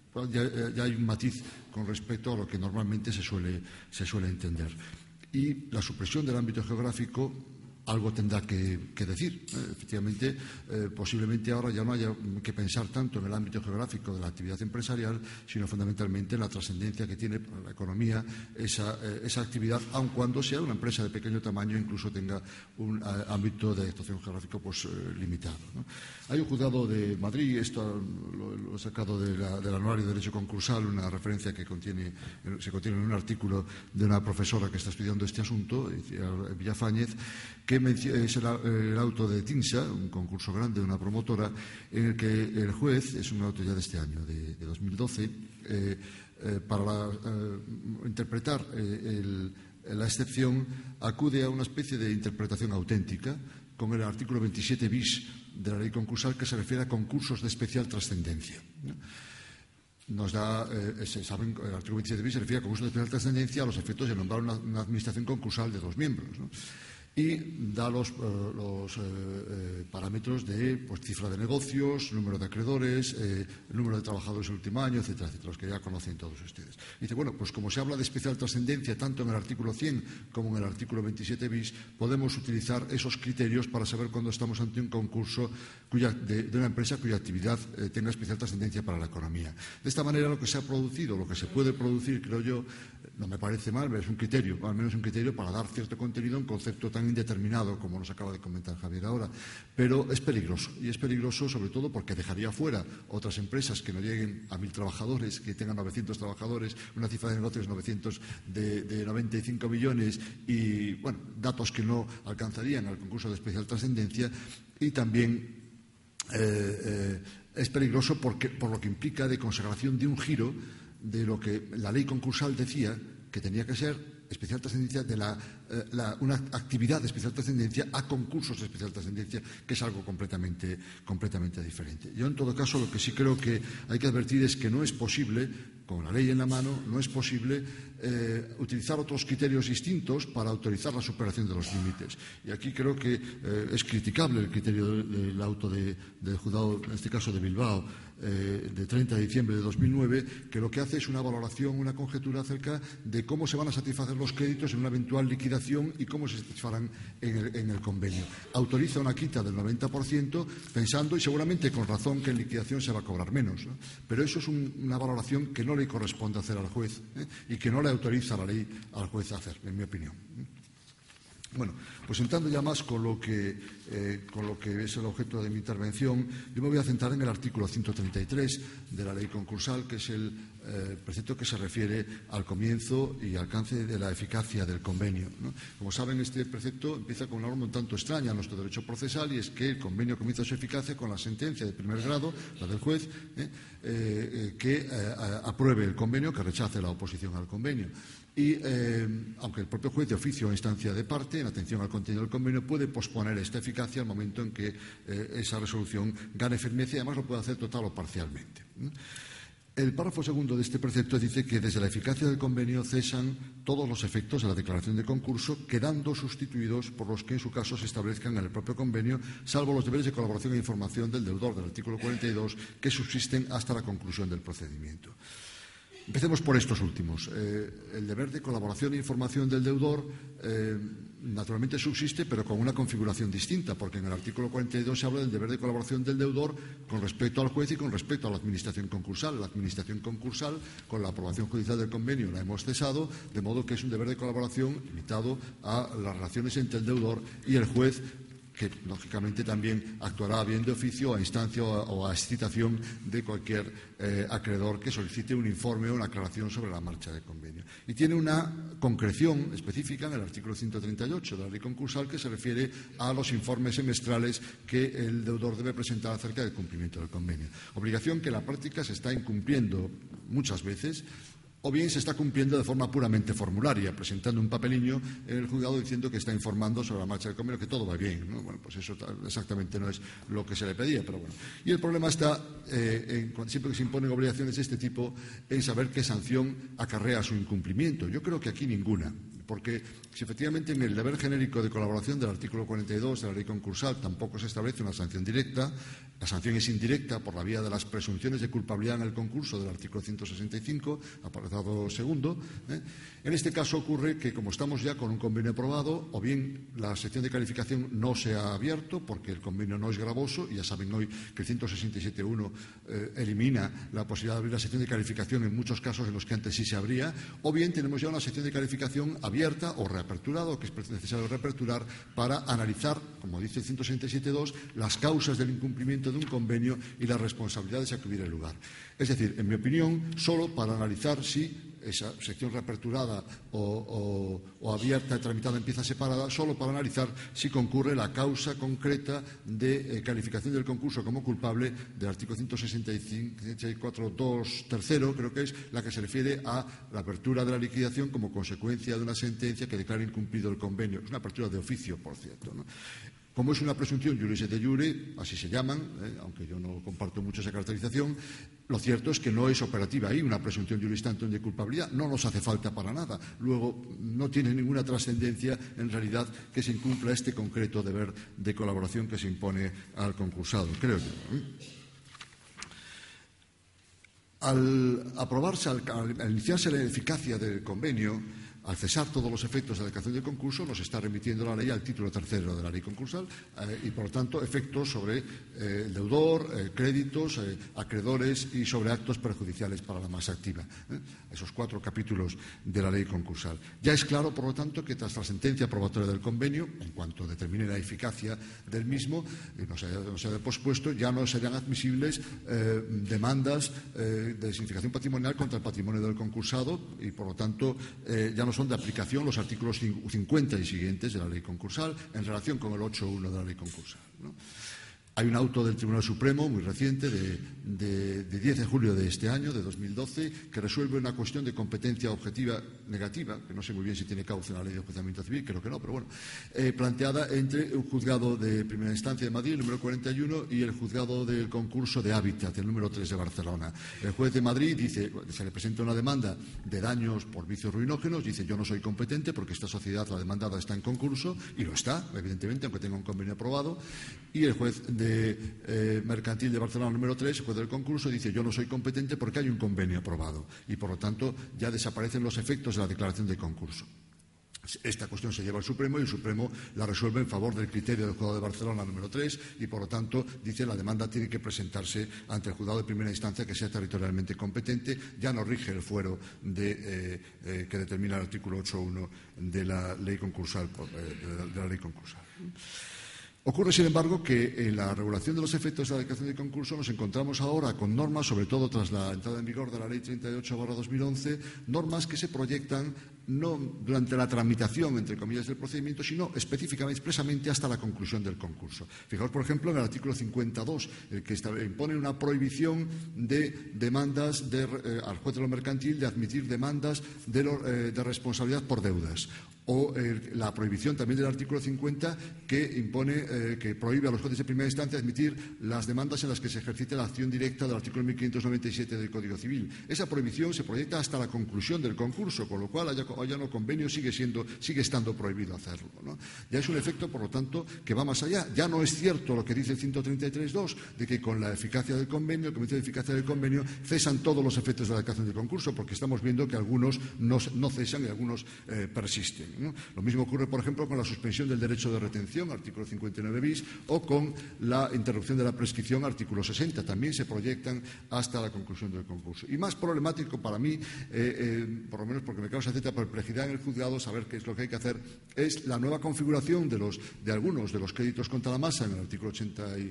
Ya, ya hay un matiz con respecto a lo que normalmente se suele, se suele entender. Y la supresión del ámbito geográfico algo tendrá que, que decir. Eh, efectivamente, eh, posiblemente ahora ya no haya que pensar tanto en el ámbito geográfico de la actividad empresarial, sino fundamentalmente en la trascendencia que tiene para la economía esa, eh, esa actividad, aun cuando sea una empresa de pequeño tamaño, incluso tenga un eh, ámbito de actuación geográfico pues, eh, limitado, ¿no? Hay un juzgado de Madrid, esto lo, lo he sacado de la, del Anuario de Derecho Concursal, una referencia que contiene, se contiene en un artículo de una profesora que está estudiando este asunto, Villafáñez, que es el, el auto de Tinsa, un concurso grande de una promotora, en el que el juez, es un auto ya de este año, de, de dos mil doce, eh, eh, para la, eh, interpretar eh, el, la excepción, acude a una especie de interpretación auténtica con el artículo veintisiete bis de la ley concursal, que se refiere a concursos de especial trascendencia, ¿no? Nos da, eh, se saben, el artículo veintisiete bis se refiere a concursos de especial trascendencia a los efectos de nombrar una, una administración concursal de dos miembros, ¿no? Y da los, eh, los eh, eh, parámetros de pues, cifra de negocios, número de acreedores, eh, número de trabajadores el último año, etcétera, etcétera, los que ya conocen todos ustedes. Y dice, bueno, pues como se habla de especial trascendencia tanto en el artículo cien como en el artículo veintisiete bis, podemos utilizar esos criterios para saber cuándo estamos ante un concurso cuya, de, de una empresa cuya actividad eh, tenga especial trascendencia para la economía. De esta manera, lo que se ha producido, lo que se puede producir, creo yo, no me parece mal, es un criterio, al menos un criterio para dar cierto contenido a un concepto tan indeterminado como nos acaba de comentar Javier ahora, pero es peligroso, y es peligroso sobre todo porque dejaría fuera otras empresas que no lleguen a mil trabajadores, que tengan novecientos trabajadores, una cifra de negocios novecientos de, de noventa y cinco millones y, bueno, datos que no alcanzarían al concurso de especial trascendencia, y también eh, eh, es peligroso porque, por lo que implica de consagración de un giro de lo que la ley concursal decía que tenía que ser especial trascendencia de la, eh, la, una actividad de especial trascendencia a concursos de especial trascendencia, que es algo completamente, completamente diferente. Yo, en todo caso, lo que sí creo que hay que advertir es que no es posible, con la ley en la mano, no es posible eh, utilizar otros criterios distintos para autorizar la superación de los límites. Y aquí creo que eh, es criticable el criterio del auto de, del juzgado, en este caso de Bilbao, eh, de treinta de diciembre de dos mil nueve, que lo que hace es una valoración, una conjetura acerca de cómo se van a satisfacer los créditos en una eventual liquidación y cómo se satisfarán en el, en el convenio. Autoriza una quita del noventa por ciento pensando, y seguramente con razón, que en liquidación se va a cobrar menos, ¿no? Pero eso es un, una valoración que no le corresponde hacer al juez, ¿eh? y que no le autoriza la ley al juez a hacer, en mi opinión. Bueno, pues entrando ya más con lo que, eh, con lo que es el objeto de mi intervención, yo me voy a centrar en el artículo ciento treinta y tres de la ley concursal, que es el eh, precepto que se refiere al comienzo y alcance de la eficacia del convenio, ¿no? Como saben, este precepto empieza con una norma un tanto extraña en nuestro derecho procesal, y es que el convenio comienza su eficacia con la sentencia de primer grado, la del juez, ¿eh? Eh, que eh, apruebe el convenio, que rechace la oposición al convenio. Y, eh, aunque el propio juez de oficio o instancia de parte, en atención al contenido del convenio, puede posponer esta eficacia al momento en que eh, esa resolución gane firmeza, y además lo puede hacer total o parcialmente. El párrafo segundo de este precepto dice que desde la eficacia del convenio cesan todos los efectos de la declaración de concurso, quedando sustituidos por los que en su caso se establezcan en el propio convenio, salvo los deberes de colaboración e información del deudor del artículo cuarenta y dos que subsisten hasta la conclusión del procedimiento. Empecemos por estos últimos. Eh, el deber de colaboración e información del deudor eh, naturalmente subsiste, pero con una configuración distinta, porque en el artículo cuarenta y dos se habla del deber de colaboración del deudor con respecto al juez y con respecto a la administración concursal. La administración concursal, con la aprobación judicial del convenio, la hemos cesado, de modo que es un deber de colaboración limitado a las relaciones entre el deudor y el juez, que lógicamente también actuará bien de oficio a instancia o a excitación de cualquier eh, acreedor que solicite un informe o una aclaración sobre la marcha del convenio. Y tiene una concreción específica en el artículo ciento treinta y ocho de la ley concursal que se refiere a los informes semestrales que el deudor debe presentar acerca del cumplimiento del convenio. Obligación que en la práctica se está incumpliendo muchas veces, o bien se está cumpliendo de forma puramente formularia, presentando un papelillo en el juzgado diciendo que está informando sobre la marcha del convenio, que todo va bien, ¿no? Bueno, pues eso exactamente no es lo que se le pedía, pero bueno. Y el problema está, eh, en, siempre que se imponen obligaciones de este tipo, en saber qué sanción acarrea su incumplimiento. Yo creo que aquí ninguna, porque si efectivamente en el deber genérico de colaboración del artículo cuarenta y dos de la ley concursal tampoco se establece una sanción directa, la sanción es indirecta por la vía de las presunciones de culpabilidad en el concurso del artículo ciento sesenta y cinco, apartado segundo. ¿eh? En este caso ocurre que, como estamos ya con un convenio aprobado, o bien la sección de calificación no se ha abierto porque el convenio no es gravoso, y ya saben hoy que el ciento sesenta y siete punto uno eh, elimina la posibilidad de abrir la sección de calificación en muchos casos en los que antes sí se abría, o bien tenemos ya una sección de calificación abierta o reaperturada, o que es necesario reaperturar para analizar, como dice el ciento sesenta y siete punto dos, las causas del incumplimiento de un convenio y las responsabilidades a que hubiera lugar. Es decir, en mi opinión, solo para analizar si esa sección reaperturada o, o, o abierta y tramitada en pieza separada, solo para analizar si concurre la causa concreta de eh, calificación del concurso como culpable del artículo ciento sesenta y cuatro punto dos tercero, creo que es la que se refiere a la apertura de la liquidación como consecuencia de una sentencia que declara incumplido el convenio. Es una apertura de oficio, por cierto, ¿no? Como es una presunción juris et iure, así se llaman, eh, aunque yo no comparto mucho esa caracterización, lo cierto es que no es operativa ahí una presunción juris tantum de culpabilidad, no nos hace falta para nada. Luego, no tiene ninguna trascendencia en realidad que se incumpla este concreto deber de colaboración que se impone al concursado, creo yo. Al aprobarse, al, al iniciarse la eficacia del convenio, al cesar todos los efectos de la declaración de concurso, nos está remitiendo la ley al título tercero de la ley concursal eh, y, por lo tanto, efectos sobre eh, el deudor, eh, créditos, eh, acreedores y sobre actos perjudiciales para la masa activa. ¿eh? Esos cuatro capítulos de la ley concursal. Ya es claro, por lo tanto, que tras la sentencia aprobatoria del convenio, en cuanto determine la eficacia del mismo, y no se haya, no se haya pospuesto, ya no serían admisibles eh, demandas eh, de significación patrimonial contra el patrimonio del concursado y, por lo tanto, eh, ya no son de aplicación los artículos cincuenta y siguientes de la ley concursal en relación con el ocho punto uno de la ley concursal, ¿no? Hay un auto del Tribunal Supremo muy reciente, de, de, de diez de julio de este año, de dos mil doce, que resuelve una cuestión de competencia objetiva negativa, que no sé muy bien si tiene causa en la Ley de Enjuiciamiento Civil, creo que no, pero bueno, eh, planteada entre el Juzgado de Primera Instancia de Madrid, el número cuarenta y uno, y el Juzgado del Concurso de Hábitat, el número tres de Barcelona. El juez de Madrid dice, se le presenta una demanda de daños por vicios ruinógenos, dice, yo no soy competente porque esta sociedad, la demandada, está en concurso, y lo está, evidentemente, aunque tenga un convenio aprobado, y el juez de De, eh, mercantil de Barcelona número tres, juez del concurso, dice yo no soy competente porque hay un convenio aprobado y por lo tanto ya desaparecen los efectos de la declaración de concurso. Esta cuestión se lleva al Supremo y el Supremo la resuelve en favor del criterio del Juzgado de Barcelona número tres y por lo tanto dice la demanda tiene que presentarse ante el Juzgado de Primera Instancia que sea territorialmente competente, ya no rige el fuero de, eh, eh, que determina el artículo ocho punto uno de la ley concursal, eh, de, la, de la ley concursal. Ocurre, sin embargo, que en la regulación de los efectos de la declaración de concurso nos encontramos ahora con normas, sobre todo tras la entrada en vigor de la Ley treinta y ocho barra dos mil once, normas que se proyectan no durante la tramitación, entre comillas, del procedimiento, sino específicamente, expresamente, hasta la conclusión del concurso. Fijaos, por ejemplo, en el artículo cincuenta y dos, el que impone una prohibición de demandas de, eh, al juez de lo mercantil de admitir demandas de, lo, eh, de responsabilidad por deudas. o eh, la prohibición también del artículo cincuenta que impone, eh, que prohíbe a los jueces de primera instancia admitir las demandas en las que se ejercite la acción directa del artículo mil quinientos noventa y siete del Código Civil. Esa prohibición se proyecta hasta la conclusión del concurso, con lo cual haya, haya no convenio sigue siendo, sigue estando prohibido hacerlo, ¿no? Ya es un efecto, por lo tanto, que va más allá. Ya no es cierto lo que dice el ciento treinta y tres punto dos de que con la eficacia del convenio, el comienzo de eficacia del convenio, cesan todos los efectos de la declaración del concurso, porque estamos viendo que algunos no, no cesan y algunos eh, persisten, ¿no? Lo mismo ocurre, por ejemplo, con la suspensión del derecho de retención, artículo cincuenta y nueve bis, o con la interrupción de la prescripción, artículo sesenta. También se proyectan hasta la conclusión del concurso. Y más problemático para mí, eh, eh, por lo menos porque me causa cierta perplejidad en el juzgado saber qué es lo que hay que hacer, es la nueva configuración de, los, de algunos de los créditos contra la masa en el artículo ochenta y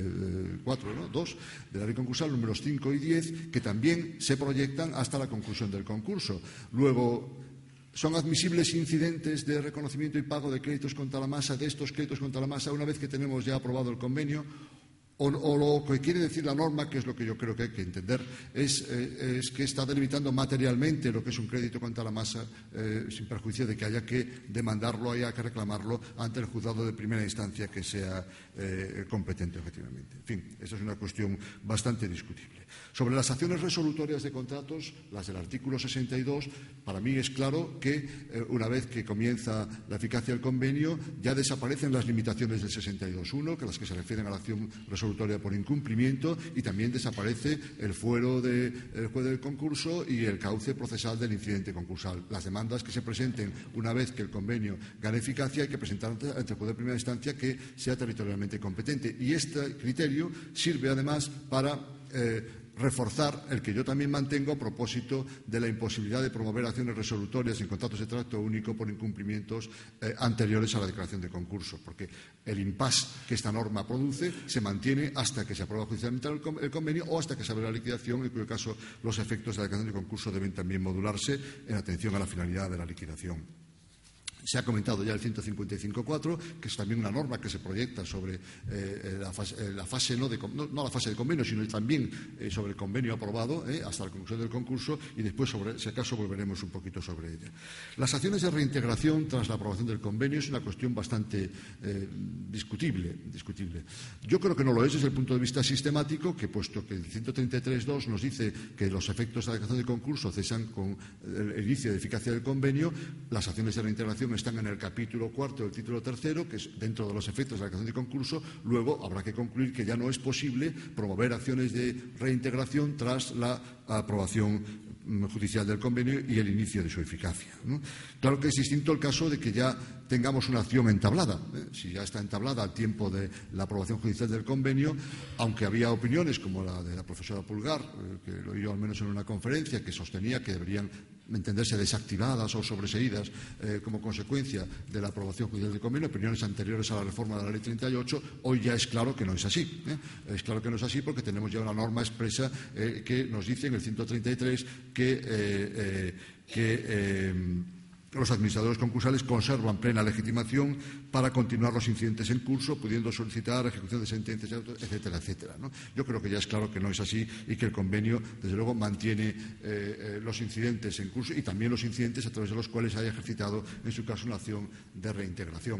cuatro, ¿no? dos de la ley concursal, números cinco y diez, que también se proyectan hasta la conclusión del concurso. Luego, ¿son admisibles incidentes de reconocimiento y pago de créditos contra la masa, de estos créditos contra la masa, una vez que tenemos ya aprobado el convenio? O, o lo que quiere decir la norma, que es lo que yo creo que hay que entender, es, eh, es que está delimitando materialmente lo que es un crédito contra la masa, eh, sin perjuicio de que haya que demandarlo, haya que reclamarlo ante el juzgado de primera instancia que sea eh, competente objetivamente. En fin, esa es una cuestión bastante discutible. Sobre las acciones resolutorias de contratos, las del artículo sesenta y dos, para mí es claro que eh, una vez que comienza la eficacia del convenio ya desaparecen las limitaciones del sesenta y dos punto uno, que las que se refieren a la acción resolutoria por incumplimiento, y también desaparece el fuero del de, juez del concurso y el cauce procesal del incidente concursal. Las demandas que se presenten una vez que el convenio gane eficacia hay que presentar ante el juez de primera instancia que sea territorialmente competente. Y este criterio sirve además para eh, reforzar el que yo también mantengo a propósito de la imposibilidad de promover acciones resolutorias en contratos de trato único por incumplimientos eh, anteriores a la declaración de concurso, porque el impasse que esta norma produce se mantiene hasta que se aprueba judicialmente el convenio o hasta que se abre la liquidación, en cuyo caso los efectos de la declaración de concurso deben también modularse en atención a la finalidad de la liquidación. Se ha comentado ya el ciento cincuenta y cinco punto cuatro, que es también una norma que se proyecta sobre eh, la fase, eh, la fase no, de, no, no la fase de convenio, sino también eh, sobre el convenio aprobado eh, hasta la conclusión del concurso, y después, sobre, si acaso, volveremos un poquito sobre ella. Las acciones de reintegración tras la aprobación del convenio es una cuestión bastante eh, discutible, discutible. Yo creo que no lo es desde el punto de vista sistemático, que puesto que el ciento treinta y tres punto dos nos dice que los efectos de la declaración de concurso cesan con el, el inicio de eficacia del convenio, las acciones de reintegración están en el capítulo cuarto del título tercero, que es dentro de los efectos de la declaración de concurso. Luego habrá que concluir que ya no es posible promover acciones de reintegración tras la aprobación judicial del convenio y el inicio de su eficacia, ¿no? Claro que es distinto el caso de que ya tengamos una acción entablada. ¿eh? Si ya está entablada al tiempo de la aprobación judicial del convenio, aunque había opiniones como la de la profesora Pulgar, eh, que lo oí al menos en una conferencia, que sostenía que deberían entenderse desactivadas o sobreseídas eh, como consecuencia de la aprobación judicial del convenio, opiniones anteriores a la reforma de la Ley treinta y ocho, hoy ya es claro que no es así. ¿eh? Es claro que no es así porque tenemos ya una norma expresa eh, que nos dice en el ciento treinta y tres que, eh, eh, que eh, los administradores concursales conservan plena legitimación para continuar los incidentes en curso, pudiendo solicitar ejecución de sentencias, etcétera, etcétera, ¿no? Yo creo que ya es claro que no es así y que el convenio, desde luego, mantiene eh, eh, los incidentes en curso y también los incidentes a través de los cuales haya ejercitado, en su caso, una acción de reintegración.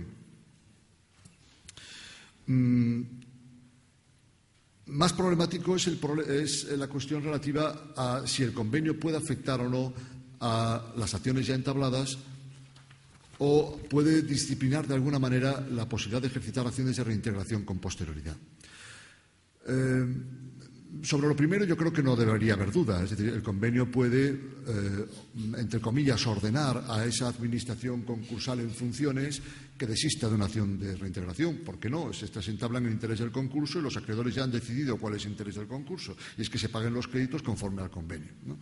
Mm. Más problemático es, el, es la cuestión relativa a si el convenio puede afectar o no a las acciones ya entabladas o puede disciplinar de alguna manera la posibilidad de ejercitar acciones de reintegración con posterioridad. Eh, sobre lo primero yo creo que no debería haber duda, es decir, el convenio puede, eh, entre comillas, ordenar a esa administración concursal en funciones que desista de una acción de reintegración. ¿Por qué no? Estas se entablan en interés del concurso y los acreedores ya han decidido cuál es el interés del concurso, y es que se paguen los créditos conforme al convenio, ¿no?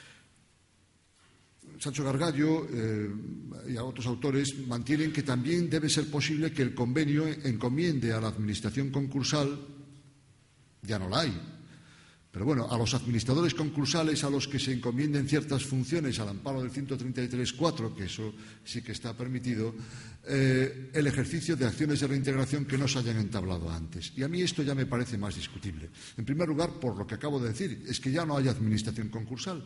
Sancho Gargallo eh, y a otros autores mantienen que también debe ser posible que el convenio encomiende a la administración concursal, ya no la hay, pero bueno, a los administradores concursales a los que se encomienden ciertas funciones al amparo del ciento treinta y tres punto cuatro, que eso sí que está permitido, eh, el ejercicio de acciones de reintegración que no se hayan entablado antes. Y a mí esto ya me parece más discutible. En primer lugar, por lo que acabo de decir, es que ya no hay administración concursal.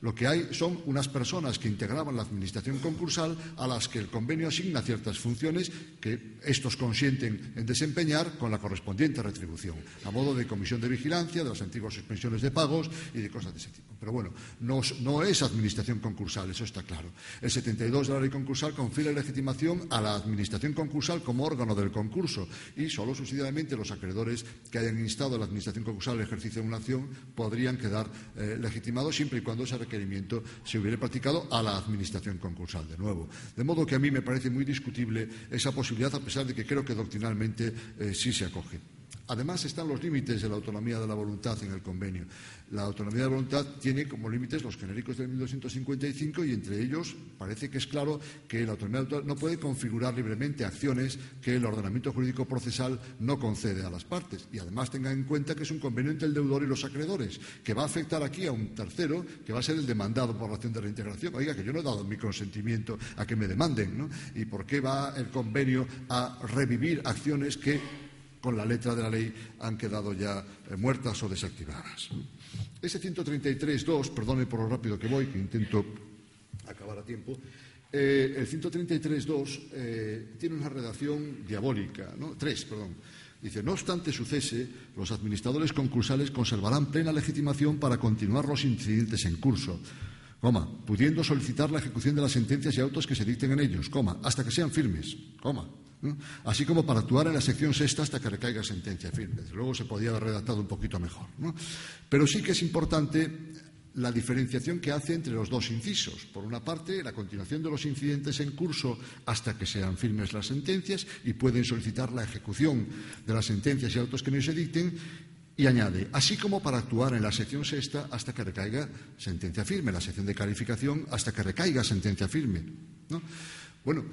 Lo que hay son unas personas que integraban la administración concursal a las que el convenio asigna ciertas funciones que estos consienten en desempeñar con la correspondiente retribución, a modo de comisión de vigilancia, de las antiguas suspensiones de pagos y de cosas de ese tipo. Pero bueno, no, no es administración concursal, eso está claro. El setenta y dos de la ley concursal confiere legitimación a la administración concursal como órgano del concurso y solo subsidiariamente los acreedores que hayan instado a la administración concursal el ejercicio de una acción podrían quedar eh, legitimados siempre y cuando ese requerimiento se hubiera practicado a la administración concursal de nuevo. De modo que a mí me parece muy discutible esa posibilidad, a pesar de que creo que doctrinalmente eh, sí se acoge. Además, están los límites de la autonomía de la voluntad en el convenio. La autonomía de la voluntad tiene como límites los genéricos del mil doscientos cincuenta y cinco y entre ellos parece que es claro que la autonomía de la voluntad no puede configurar libremente acciones que el ordenamiento jurídico procesal no concede a las partes. Y además tengan en cuenta que es un convenio entre el deudor y los acreedores, que va a afectar aquí a un tercero, que va a ser el demandado por la acción de reintegración. Oiga, que yo no he dado mi consentimiento a que me demanden, ¿no? ¿Y por qué va el convenio a revivir acciones que con la letra de la ley han quedado ya eh, muertas o desactivadas? Ese ciento treinta y tres punto dos, perdone por lo rápido que voy, que intento acabar a tiempo, eh, el ciento treinta y tres punto dos eh, tiene una redacción diabólica, ¿no? Tres, perdón. Dice, no obstante su cese, los administradores concursales conservarán plena legitimación para continuar los incidentes en curso, coma, pudiendo solicitar la ejecución de las sentencias y autos que se dicten en ellos, coma, hasta que sean firmes, coma, ¿no? Así como para actuar en la sección sexta hasta que recaiga sentencia firme. Desde luego se podía haber redactado un poquito mejor, ¿no? Pero sí que es importante la diferenciación que hace entre los dos incisos. Por una parte, la continuación de los incidentes en curso hasta que sean firmes las sentencias y pueden solicitar la ejecución de las sentencias y autos que no se dicten. Y añade, así como para actuar en la sección sexta hasta que recaiga sentencia firme, la sección de calificación hasta que recaiga sentencia firme, ¿no? Bueno,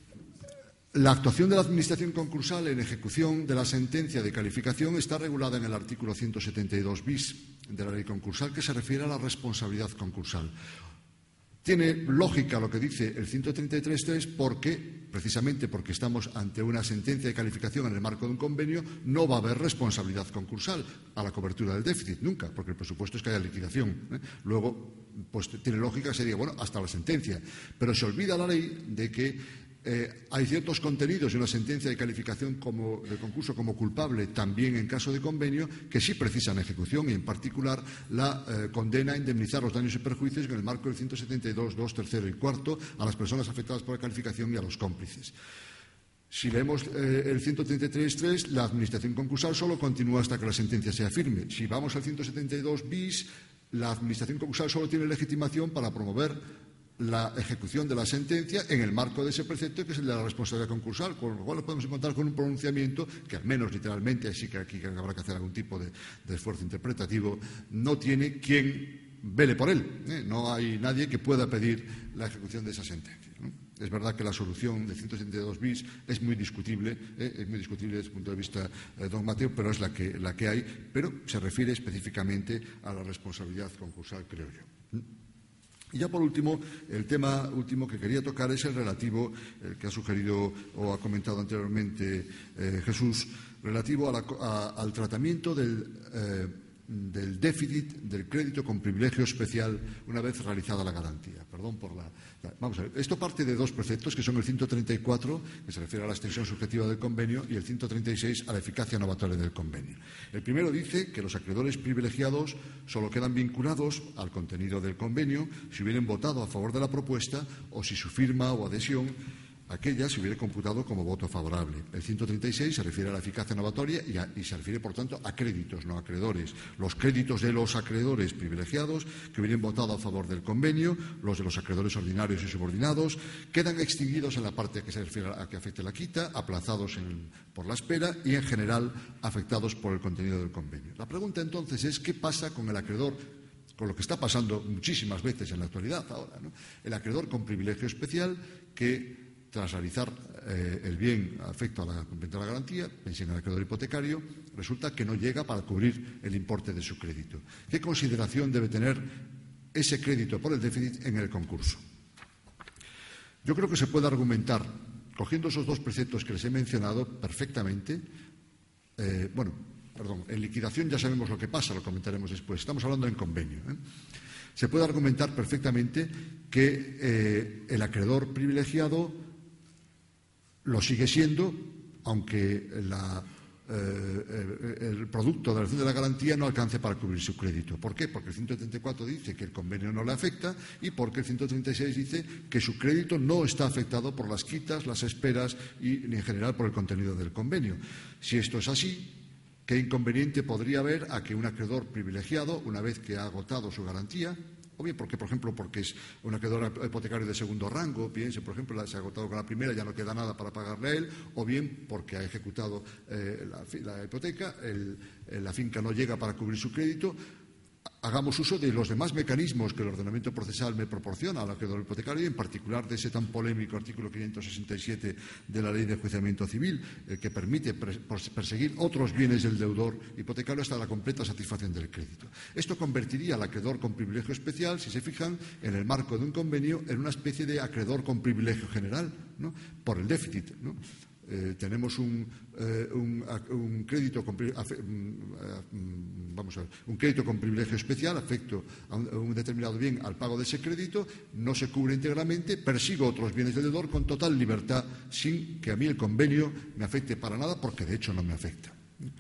la actuación de la administración concursal en ejecución de la sentencia de calificación está regulada en el artículo ciento setenta y dos bis de la ley concursal, que se refiere a la responsabilidad concursal. Tiene lógica lo que dice el ciento treinta y tres punto tres porque, precisamente porque estamos ante una sentencia de calificación en el marco de un convenio, no va a haber responsabilidad concursal a la cobertura del déficit, nunca, porque el presupuesto es que haya liquidación, ¿eh? Luego, pues tiene lógica que se diga, bueno, hasta la sentencia. Pero se olvida la ley de que Eh, hay ciertos contenidos en una sentencia de calificación como, de concurso como culpable, también en caso de convenio, que sí precisan ejecución y, en particular, la eh, condena a indemnizar los daños y perjuicios en el marco del ciento setenta y dos punto dos, tercero y cuarto, a las personas afectadas por la calificación y a los cómplices. Si leemos eh, el ciento treinta y tres punto tres, la administración concursal solo continúa hasta que la sentencia sea firme. Si vamos al ciento setenta y dos bis, la administración concursal solo tiene legitimación para promover la ejecución de la sentencia en el marco de ese precepto, que es el de la responsabilidad concursal, con lo cual podemos encontrar con un pronunciamiento que, al menos literalmente, así que aquí habrá que hacer algún tipo de, de esfuerzo interpretativo, no tiene quien vele por él, ¿eh? No hay nadie que pueda pedir la ejecución de esa sentencia, ¿no? Es verdad que la solución de ciento setenta y dos bis es muy discutible, ¿eh? es muy discutible desde el punto de vista eh, dogmático, pero es la que, la que hay, pero se refiere específicamente a la responsabilidad concursal, creo yo. Y ya por último, el tema último que quería tocar es el relativo, el que ha sugerido o ha comentado anteriormente eh, Jesús, relativo a la, a, al tratamiento del, eh, del déficit del crédito con privilegio especial una vez realizada la garantía. Perdón por la... Vamos a ver, esto parte de dos preceptos que son el ciento treinta y cuatro, que se refiere a la extensión subjetiva del convenio, y el ciento treinta y seis a la eficacia novatoria del convenio. El primero dice que los acreedores privilegiados solo quedan vinculados al contenido del convenio si hubieran votado a favor de la propuesta o si su firma o adhesión aquella se hubiera computado como voto favorable. El ciento treinta y seis se refiere a la eficacia novatoria y, a, y se refiere, por tanto, a créditos, no a acreedores. Los créditos de los acreedores privilegiados que hubieran votado a favor del convenio, los de los acreedores ordinarios y subordinados, quedan extinguidos en la parte que se refiere a que afecte la quita, aplazados en, por la espera y, en general, afectados por el contenido del convenio. La pregunta, entonces, es ¿qué pasa con el acreedor? Con lo que está pasando muchísimas veces en la actualidad ahora, ¿no? El acreedor con privilegio especial que, tras realizar eh, el bien afecto a la cumplimiento de la garantía, pensión al acreedor hipotecario, resulta que no llega para cubrir el importe de su crédito. ¿Qué consideración debe tener ese crédito por el déficit en el concurso? Yo creo que se puede argumentar, cogiendo esos dos preceptos que les he mencionado perfectamente, eh, bueno, perdón, en liquidación ya sabemos lo que pasa, lo comentaremos después, estamos hablando en convenio, ¿eh? Se puede argumentar perfectamente que eh, el acreedor privilegiado lo sigue siendo, aunque la, eh, el producto de la relación de la garantía no alcance para cubrir su crédito. ¿Por qué? Porque el ciento treinta y cuatro dice que el convenio no le afecta y porque el ciento treinta y seis dice que su crédito no está afectado por las quitas, las esperas y ni en general por el contenido del convenio. Si esto es así, ¿qué inconveniente podría haber a que un acreedor privilegiado, una vez que ha agotado su garantía, o bien porque, por ejemplo, porque es un acreedor hipotecario de segundo rango, bien, si por ejemplo se ha agotado con la primera, ya no queda nada para pagarle a él, o bien porque ha ejecutado eh, la, la hipoteca, el, la finca no llega para cubrir su crédito, hagamos uso de los demás mecanismos que el ordenamiento procesal me proporciona al acreedor hipotecario, y en particular de ese tan polémico artículo quinientos sesenta y siete de la Ley de Enjuiciamiento Civil, eh, que permite perseguir otros bienes del deudor hipotecario hasta la completa satisfacción del crédito. Esto convertiría al acreedor con privilegio especial, si se fijan, en el marco de un convenio, en una especie de acreedor con privilegio general, ¿no?, por el déficit, ¿no? Eh, tenemos un, eh, un, un crédito con, vamos a ver, un crédito con privilegio especial, afecto a un, a un determinado bien al pago de ese crédito, no se cubre íntegramente, persigo otros bienes del deudor con total libertad, sin que a mí el convenio me afecte para nada, porque de hecho no me afecta.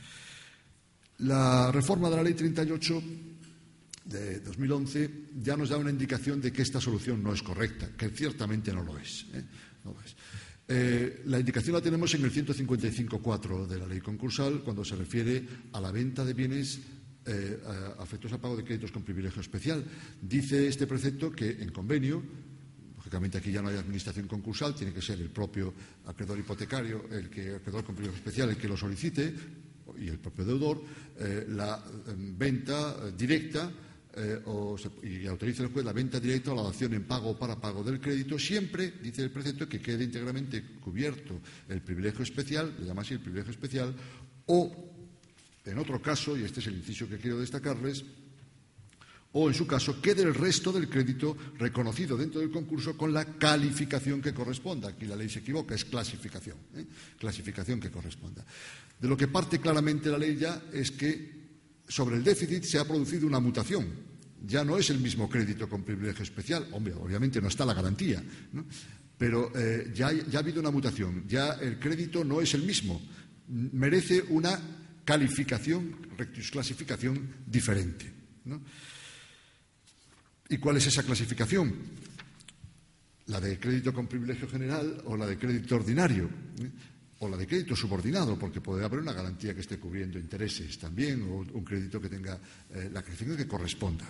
La reforma de la Ley treinta y ocho de dos mil once ya nos da una indicación de que esta solución no es correcta, que ciertamente no lo es, ¿eh? No lo es. Eh, la indicación la tenemos en el ciento cincuenta y cinco punto cuatro de la ley concursal, cuando se refiere a la venta de bienes eh, afectos al pago de créditos con privilegio especial. Dice este precepto que en convenio, lógicamente aquí ya no hay administración concursal, tiene que ser el propio acreedor hipotecario, el que acreedor con privilegio especial, el que lo solicite, y el propio deudor, eh, la eh, venta eh, directa Eh, o se, y autoriza el juez la venta directa o la dación en pago o para pago del crédito, siempre, dice el precepto, que quede íntegramente cubierto el privilegio especial, le llama así el privilegio especial, o, en otro caso, y este es el inciso que quiero destacarles, o en su caso quede el resto del crédito reconocido dentro del concurso con la calificación que corresponda. Aquí la ley se equivoca, es clasificación, ¿eh? clasificación que corresponda. De lo que parte claramente la ley ya es que sobre el déficit se ha producido una mutación. Ya no es el mismo crédito con privilegio especial. Hombre, obviamente no está la garantía, ¿no? Pero eh, ya, ya ha habido una mutación. Ya el crédito no es el mismo. Merece una calificación, rectificación diferente, ¿no? ¿Y cuál es esa clasificación? La de crédito con privilegio general o la de crédito ordinario, ¿eh? O la de crédito subordinado, porque puede haber una garantía que esté cubriendo intereses también, o un crédito que tenga eh, la calificación que corresponda.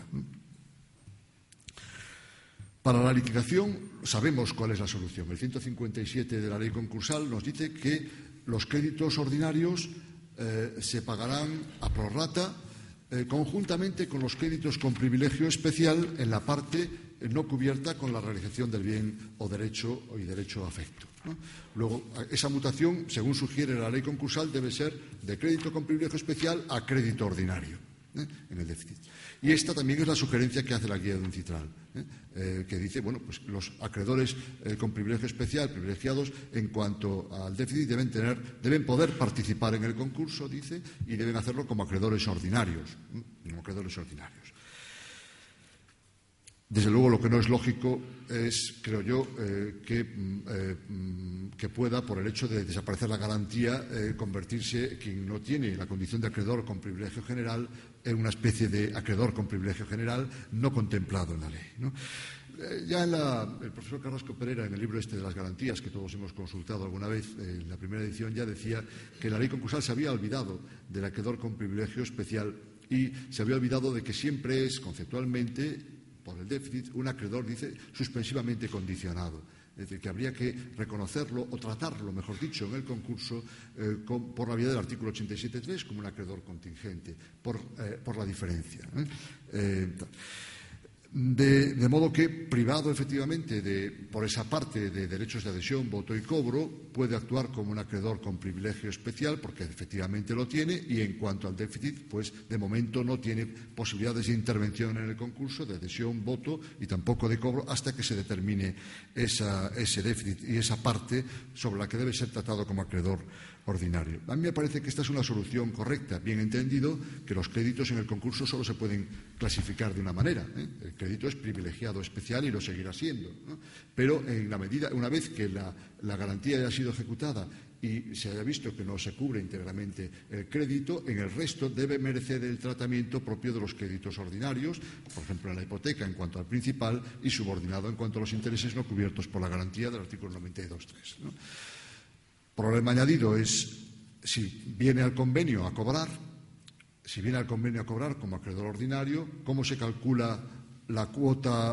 Para la liquidación sabemos cuál es la solución. El ciento cincuenta y siete de la ley concursal nos dice que los créditos ordinarios eh, se pagarán a prorrata eh, conjuntamente con los créditos con privilegio especial en la parte eh, no cubierta con la realización del bien o derecho y derecho a afecto, ¿no? Luego, esa mutación, según sugiere la ley concursal, debe ser de crédito con privilegio especial a crédito ordinario, ¿eh? en el déficit. Y esta también es la sugerencia que hace la guía de un citral, ¿eh? Eh, que dice, bueno, pues los acreedores eh, con privilegio especial, privilegiados, en cuanto al déficit, deben tener, deben poder participar en el concurso, dice, y deben hacerlo como acreedores ordinarios, ¿eh? como acreedores ordinarios. Desde luego, lo que no es lógico es, creo yo, eh, que, eh, que pueda, por el hecho de desaparecer la garantía, eh, convertirse quien no tiene la condición de acreedor con privilegio general en una especie de acreedor con privilegio general no contemplado en la ley, ¿no? Eh, ya en la, el profesor Carrasco Pereira, en el libro este de las garantías, que todos hemos consultado alguna vez, eh, en la primera edición, ya decía que la ley concursal se había olvidado del acreedor con privilegio especial y se había olvidado de que siempre es, conceptualmente, por el déficit, un acreedor, dice, suspensivamente condicionado. Es decir, que habría que reconocerlo o tratarlo, mejor dicho, en el concurso eh, con, por la vía del artículo ochenta y siete punto tres como un acreedor contingente, por, eh, por la diferencia, ¿eh? Eh, De, de modo que, privado efectivamente de, por esa parte de derechos de adhesión, voto y cobro, puede actuar como un acreedor con privilegio especial, porque efectivamente lo tiene, y en cuanto al déficit, pues de momento no tiene posibilidades de intervención en el concurso, de adhesión, voto y tampoco de cobro, hasta que se determine esa, ese déficit y esa parte sobre la que debe ser tratado como acreedor ordinario. A mí me parece que esta es una solución correcta, bien entendido que los créditos en el concurso solo se pueden clasificar de una manera, ¿eh? El crédito es privilegiado especial y lo seguirá siendo, ¿no? Pero en la medida, una vez que la, la garantía haya sido ejecutada y se haya visto que no se cubre íntegramente el crédito, en el resto debe merecer el tratamiento propio de los créditos ordinarios, por ejemplo en la hipoteca en cuanto al principal y subordinado en cuanto a los intereses no cubiertos por la garantía del artículo noventa y dos punto tres, ¿no? Problema añadido es si viene al convenio a cobrar, si viene al convenio a cobrar como acreedor ordinario, ¿cómo se calcula la cuota,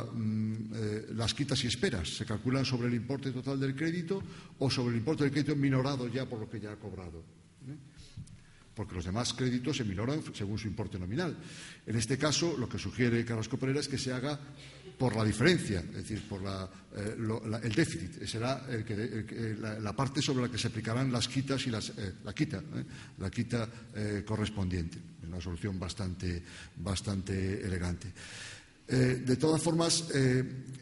eh, las quitas y esperas? ¿Se calculan sobre el importe total del crédito o sobre el importe del crédito minorado ya por lo que ya ha cobrado? ¿Eh? Porque los demás créditos se minoran según su importe nominal. En este caso, lo que sugiere Carrasco Pereira es que se haga por la diferencia, es decir, por la, eh, lo, la, el déficit. Será el que, el que, la, la parte sobre la que se aplicarán las quitas y las, eh, la quita, eh, la quita eh, correspondiente. Es una solución bastante, bastante elegante. Eh, de todas formas, eh,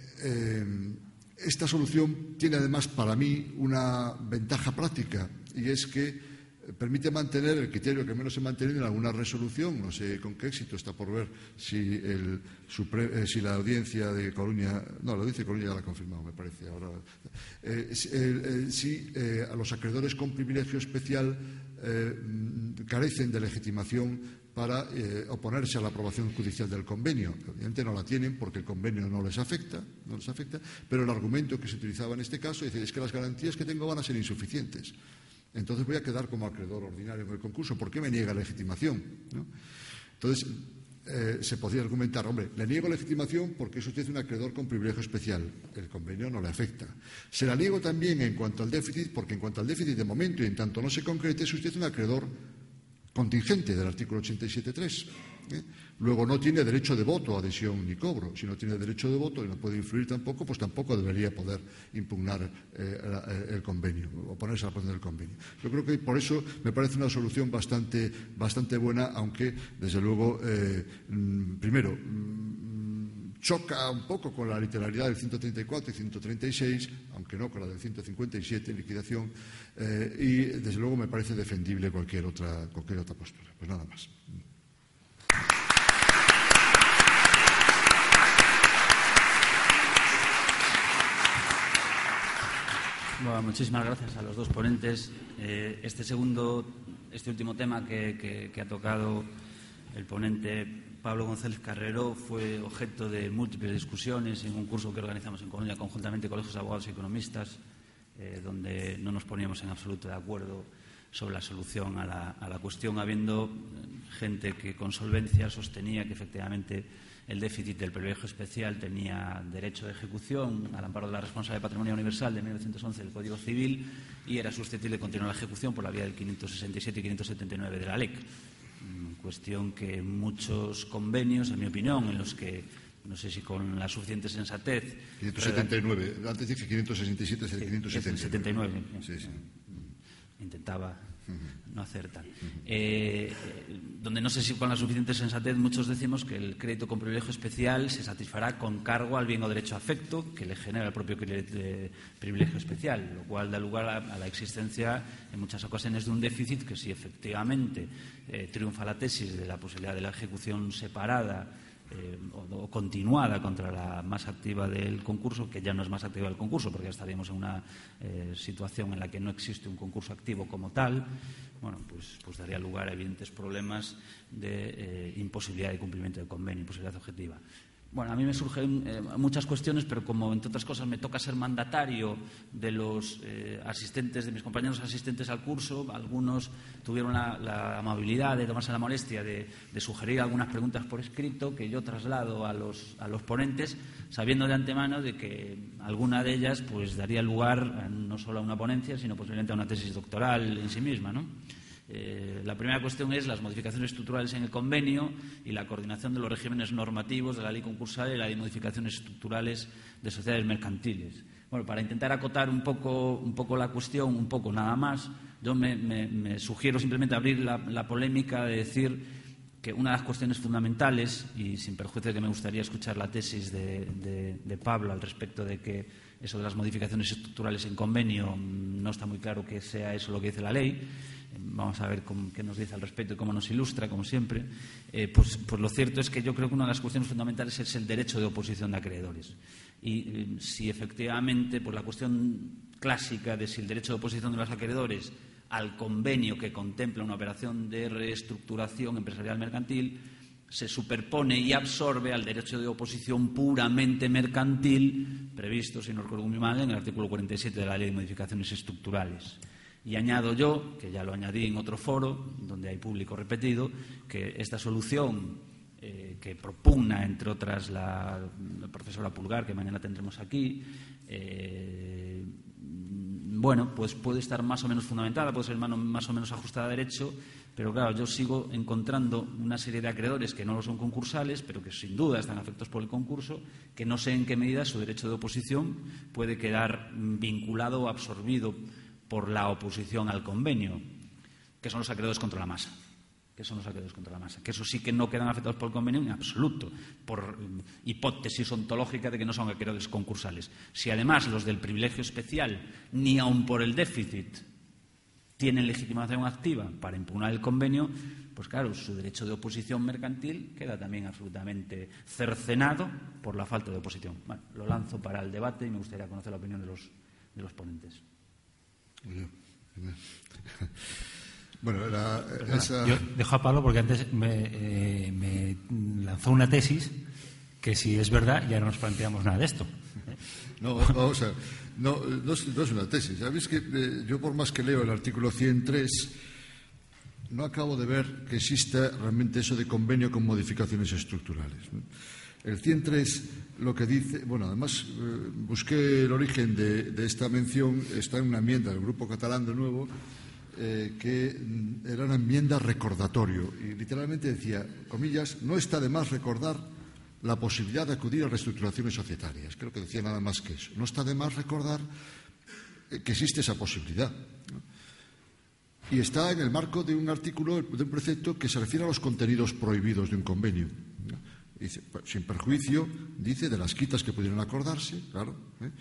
eh, esta solución tiene además para mí una ventaja práctica y es que permite mantener el criterio que menos se mantiene en alguna resolución. No sé con qué éxito, está por ver si, el, eh, si la audiencia de Coruña, no, la audiencia de Coruña ya la ha confirmado, me parece. Ahora, eh, si eh, si eh, a los acreedores con privilegio especial eh, carecen de legitimación para eh, oponerse a la aprobación judicial del convenio. Obviamente no la tienen porque el convenio no les afecta, no les afecta, pero el argumento que se utilizaba en este caso es, es que las garantías que tengo van a ser insuficientes. Entonces voy a quedar como acreedor ordinario en el concurso. ¿Por qué me niega legitimación? ¿No? Entonces, eh, se podría argumentar, hombre, le niego legitimación porque es usted un acreedor con privilegio especial. El convenio no le afecta. Se la niego también en cuanto al déficit, porque en cuanto al déficit de momento y en tanto no se concrete, es usted un acreedor contingente del artículo ochenta y siete punto tres. ¿eh? Luego no tiene derecho de voto, adhesión ni cobro. Si no tiene derecho de voto y no puede influir tampoco, pues tampoco debería poder impugnar eh, el convenio, oponerse a la posición del convenio. Yo creo que por eso me parece una solución bastante, bastante buena, aunque desde luego, eh, primero, choca un poco con la literalidad del ciento treinta y cuatro y ciento treinta y seis, aunque no con la del ciento cincuenta y siete, liquidación, eh, y desde luego me parece defendible cualquier otra, cualquier otra postura. Pues nada más. Bueno, muchísimas gracias a los dos ponentes. Eh, este segundo, este último tema que, que, que ha tocado el ponente Pablo González Carrero fue objeto de múltiples discusiones en un curso que organizamos en Coruña conjuntamente con colegios de abogados y economistas, eh, donde no nos poníamos en absoluto de acuerdo sobre la solución a la, a la cuestión, habiendo gente que con solvencia sostenía que efectivamente el déficit del privilegio especial tenía derecho de ejecución al amparo de la responsabilidad de patrimonio universal de mil novecientos once del Código Civil y era susceptible de continuar la ejecución por la vía del quinientos sesenta y siete y quinientos setenta y nueve de la L E C. Cuestión que muchos convenios, en mi opinión, en los que no sé si con la suficiente sensatez. quinientos setenta y nueve, antes dije quinientos sesenta y siete, es el quinientos setenta y nueve. Sí, sí. Intentaba no hacer tal. Eh, donde no sé si con la suficiente sensatez muchos decimos que el crédito con privilegio especial se satisfará con cargo al bien o derecho a afecto que le genera el propio privilegio especial, lo cual da lugar a, a la existencia en muchas ocasiones de un déficit que si efectivamente eh, triunfa la tesis de la posibilidad de la ejecución separada Eh, o, o continuada contra la más activa del concurso, que ya no es más activa del concurso porque ya estaríamos en una eh, situación en la que no existe un concurso activo como tal, bueno, pues, pues daría lugar a evidentes problemas de eh, imposibilidad de cumplimiento del convenio, imposibilidad objetiva. Bueno, a mí me surgen eh, muchas cuestiones, pero como, entre otras cosas, me toca ser mandatario de los eh, asistentes, de mis compañeros asistentes al curso, algunos tuvieron la, la amabilidad de tomarse la molestia de, de sugerir algunas preguntas por escrito que yo traslado a los, a los ponentes, sabiendo de antemano de que alguna de ellas pues daría lugar a, no solo a una ponencia, sino posiblemente a una tesis doctoral en sí misma, ¿no? Eh, la primera cuestión es las modificaciones estructurales en el convenio y la coordinación de los regímenes normativos de la ley concursal y la de modificaciones estructurales de sociedades mercantiles. Bueno, para intentar acotar un poco, un poco la cuestión, un poco nada más, yo me, me, me sugiero simplemente abrir la, la polémica de decir que una de las cuestiones fundamentales, y sin perjuicio de que me gustaría escuchar la tesis de, de, de Pablo al respecto de que eso de las modificaciones estructurales en convenio no está muy claro que sea eso lo que dice la ley, vamos a ver cómo, qué nos dice al respecto y cómo nos ilustra, como siempre, eh, pues, pues lo cierto es que yo creo que una de las cuestiones fundamentales es el derecho de oposición de acreedores. Y eh, si efectivamente pues la cuestión clásica de si el derecho de oposición de los acreedores al convenio que contempla una operación de reestructuración empresarial mercantil se superpone y absorbe al derecho de oposición puramente mercantil previsto, si no recuerdo muy mal, en el artículo cuarenta y siete de la Ley de Modificaciones Estructurales. Y añado yo, que ya lo añadí en otro foro, donde hay público repetido, que esta solución eh, que propugna, entre otras, la, la profesora Pulgar, que mañana tendremos aquí, eh, bueno, pues puede estar más o menos fundamentada, puede ser más o menos ajustada a derecho, pero claro, yo sigo encontrando una serie de acreedores que no lo son concursales, pero que sin duda están afectados por el concurso, que no sé en qué medida su derecho de oposición puede quedar vinculado o absorbido por la oposición al convenio, que son los acreedores contra la masa. que son los acreedores contra la masa, que eso sí que no quedan afectados por el convenio en absoluto, por hipótesis ontológica de que no son acreedores concursales. Si además los del privilegio especial, ni aun por el déficit, tienen legitimación activa para impugnar el convenio, pues claro, su derecho de oposición mercantil queda también absolutamente cercenado por la falta de oposición. Bueno, lo lanzo para el debate y me gustaría conocer la opinión de los, de los ponentes. Bien, bien. Bueno, la, Perdona, esa... yo dejo a Pablo porque antes me, eh, me lanzó una tesis que, si es verdad, ya no nos planteamos nada de esto. No, vamos a ver. No, no, es, no es una tesis. Sabéis que eh, yo, por más que leo el artículo ciento tres, no acabo de ver que exista realmente eso de convenio con modificaciones estructurales, ¿no? El ciento tres lo que dice, bueno, además eh, busqué el origen de, de esta mención, está en una enmienda del Grupo Catalán de nuevo, Eh, que era una enmienda recordatorio y literalmente decía, comillas, no está de más recordar la posibilidad de acudir a reestructuraciones societarias. Creo que decía nada más que eso. No está de más recordar que existe esa posibilidad, ¿no? Y está en el marco de un artículo, de un precepto que se refiere a los contenidos prohibidos de un convenio, ¿no? Dice, sin perjuicio, dice, de las quitas que pudieran acordarse, claro, ¿eh?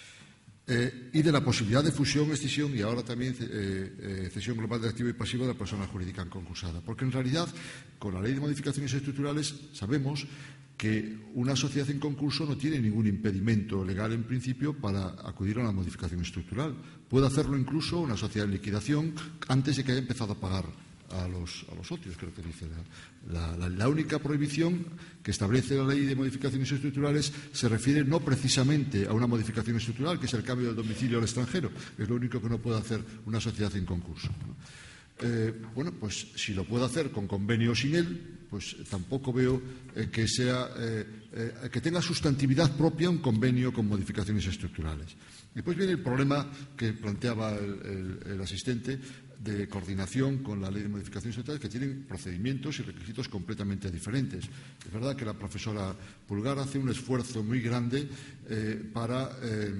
Eh, y de la posibilidad de fusión, escisión y ahora también eh, eh, cesión global de activo y pasivo de la persona jurídica concursada. Porque en realidad, con la Ley de Modificaciones Estructurales, sabemos que una sociedad en concurso no tiene ningún impedimento legal en principio para acudir a una modificación estructural. Puede hacerlo incluso una sociedad en liquidación antes de que haya empezado a pagar a los, a los socios, creo que dice. La, la, la única prohibición que establece la Ley de Modificaciones Estructurales se refiere no precisamente a una modificación estructural, que es el cambio del domicilio al extranjero. Es lo único que no puede hacer una sociedad en concurso, ¿no? Eh, bueno, pues si lo puede hacer con convenio o sin él, pues tampoco veo eh, que, sea, eh, eh, que tenga sustantividad propia un convenio con modificaciones estructurales. Después viene el problema que planteaba el, el, el asistente de coordinación con la Ley de Modificaciones Estructurales, que tienen procedimientos y requisitos completamente diferentes. Es verdad que la profesora Pulgar hace un esfuerzo muy grande eh, para eh,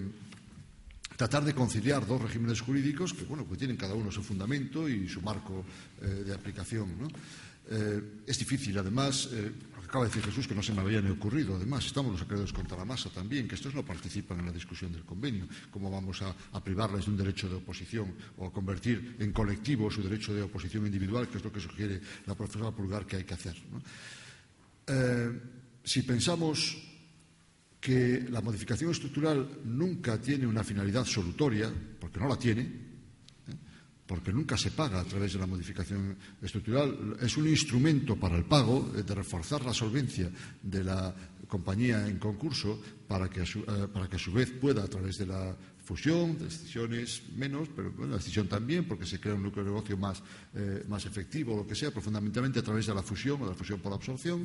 tratar de conciliar dos regímenes jurídicos que, bueno, que tienen cada uno su fundamento y su marco eh, de aplicación, ¿no? Eh, es difícil, además, eh, acaba de decir Jesús que no se me había ni ocurrido, además, estamos los acreedores contra la masa también, que estos no participan en la discusión del convenio. ¿Cómo vamos a, a privarles de un derecho de oposición o a convertir en colectivo su derecho de oposición individual, que es lo que sugiere la profesora Pulgar que hay que hacer, ¿no? Eh, si pensamos que la modificación estructural nunca tiene una finalidad solutoria, porque no la tiene, ¿eh? porque nunca se paga a través de la modificación estructural, es un instrumento para el pago, de reforzar la solvencia de la compañía en concurso para que a su, eh, para que a su vez pueda, a través de la fusión, de decisiones menos, pero bueno, la decisión también, porque se crea un núcleo de negocio más, eh, más efectivo, o lo que sea, pero fundamentalmente a través de la fusión o de la fusión por absorción.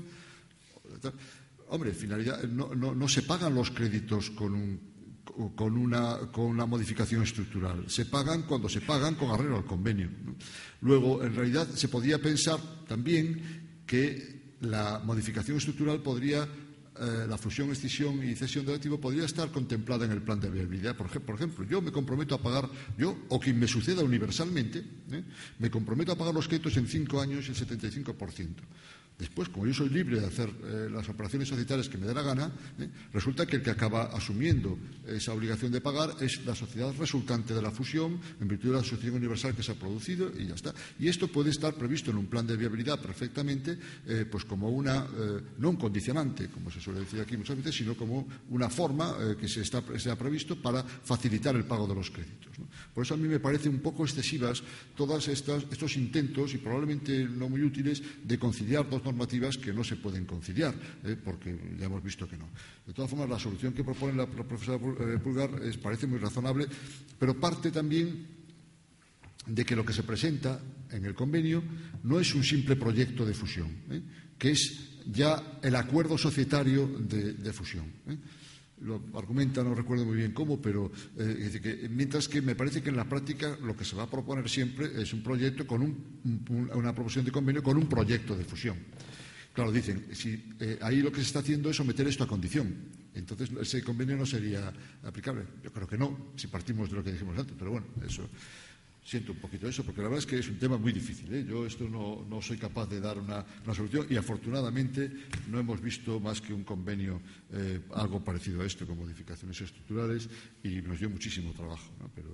Hombre, finalidad, no, no, no se pagan los créditos con, un, con, una, con una modificación estructural. Se pagan cuando se pagan con arreglo al convenio, ¿no? Luego, en realidad, se podría pensar también que la modificación estructural podría, eh, la fusión, escisión y cesión del activo podría estar contemplada en el plan de viabilidad. Por, por ejemplo, yo me comprometo a pagar, yo o quien me suceda universalmente, ¿eh? me comprometo a pagar los créditos en cinco años el setenta y cinco por ciento. Después, como yo soy libre de hacer eh, las operaciones societarias que me dé la gana, eh, resulta que el que acaba asumiendo esa obligación de pagar es la sociedad resultante de la fusión, en virtud de la asociación universal que se ha producido, y ya está. Y esto puede estar previsto en un plan de viabilidad perfectamente, eh, pues como una, eh, no un condicionante, como se suele decir aquí muchas veces, sino como una forma eh, que se, está, se ha previsto para facilitar el pago de los créditos, ¿no? Por eso a mí me parecen un poco excesivas todos estos intentos, y probablemente no muy útiles, de conciliar dos normativas que no se pueden conciliar, eh, porque ya hemos visto que no. De todas formas, la solución que propone la, la profesora Pulgar es, parece muy razonable, pero parte también de que lo que se presenta en el convenio no es un simple proyecto de fusión, eh, que es ya el acuerdo societario de, de fusión. Eh. Lo argumenta, no recuerdo muy bien cómo, pero eh, dice que, mientras que me parece que en la práctica lo que se va a proponer siempre es un proyecto con un, un, una proposición de convenio con un proyecto de fusión. Claro, dicen, si eh, ahí lo que se está haciendo es someter esto a condición, entonces ese convenio no sería aplicable. Yo creo que no, si partimos de lo que dijimos antes, pero bueno, eso siento un poquito eso, porque la verdad es que es un tema muy difícil, ¿eh? Yo esto no, no soy capaz de dar una, una solución, y afortunadamente no hemos visto más que un convenio eh, algo parecido a esto, con modificaciones estructurales, y nos dio muchísimo trabajo, ¿no? Pero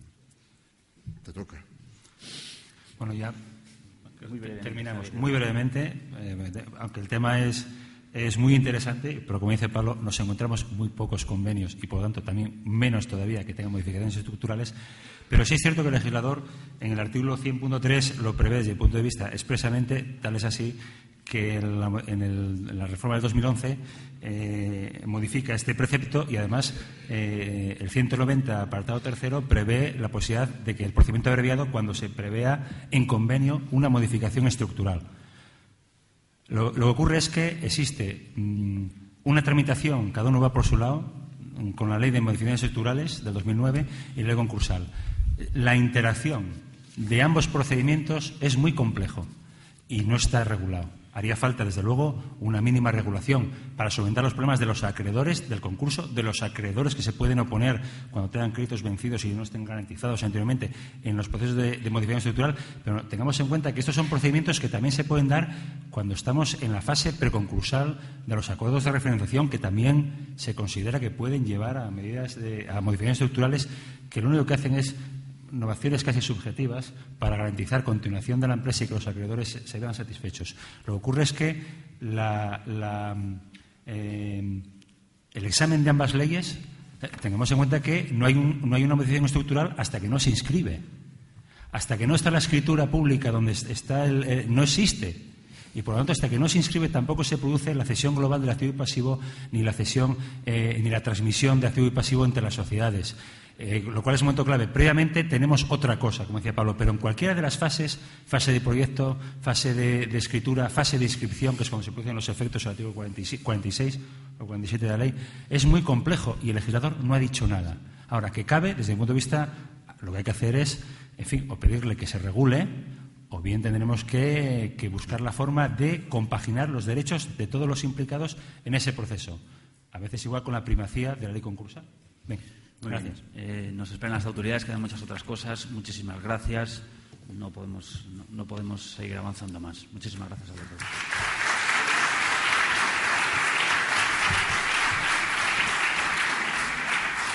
te toca. Bueno, ya muy terminamos. Muy brevemente, eh, aunque el tema es, es muy interesante, pero como dice Pablo, nos encontramos muy pocos convenios y, por lo tanto, también menos todavía que tengan modificaciones estructurales. Pero sí es cierto que el legislador, en el artículo cien punto tres, lo prevé desde el punto de vista expresamente, tal es así que en la, en el, en la reforma del dos mil once eh, modifica este precepto, y además eh, el ciento noventa, apartado tercero, prevé la posibilidad de que el procedimiento abreviado, cuando se prevea en convenio una modificación estructural. Lo, lo que ocurre es que existe mmm, una tramitación, cada uno va por su lado, con la Ley de Modificaciones Estructurales del dos mil nueve y la Ley Concursal. La interacción de ambos procedimientos es muy complejo y no está regulado. Haría falta, desde luego, una mínima regulación para solventar los problemas de los acreedores del concurso, de los acreedores que se pueden oponer cuando tengan créditos vencidos y no estén garantizados anteriormente en los procesos de, de modificación estructural. Pero tengamos en cuenta que estos son procedimientos que también se pueden dar cuando estamos en la fase preconcursal de los acuerdos de referenciación, que también se considera que pueden llevar a medidas de, a modificaciones estructurales que lo único que hacen es innovaciones casi subjetivas para garantizar continuación de la empresa y que los acreedores se vean satisfechos. Lo que ocurre es que la, la, eh, el examen de ambas leyes, tengamos en cuenta que no hay, un, no hay una modificación estructural hasta que no se inscribe. Hasta que no está la escritura pública donde está el, eh, no existe. Y, por lo tanto, hasta que no se inscribe tampoco se produce la cesión global del activo y pasivo, ni la cesión eh, ni la transmisión de activo y pasivo entre las sociedades. Eh, lo cual es un momento clave. Previamente tenemos otra cosa, como decía Pablo, pero en cualquiera de las fases, fase de proyecto, fase de, de escritura, fase de inscripción, que es cuando se producen los efectos del artículo cuarenta y seis o cuarenta y siete de la ley, es muy complejo y el legislador no ha dicho nada. Ahora, que cabe, desde mi punto de vista, lo que hay que hacer es, en fin, o pedirle que se regule, o bien tendremos que, que buscar la forma de compaginar los derechos de todos los implicados en ese proceso. A veces igual con la primacía de la ley concursal. Venga. Gracias. Eh, nos esperan las autoridades, quedan muchas otras cosas. Muchísimas gracias. No podemos, no, no podemos seguir avanzando más. Muchísimas gracias a todos.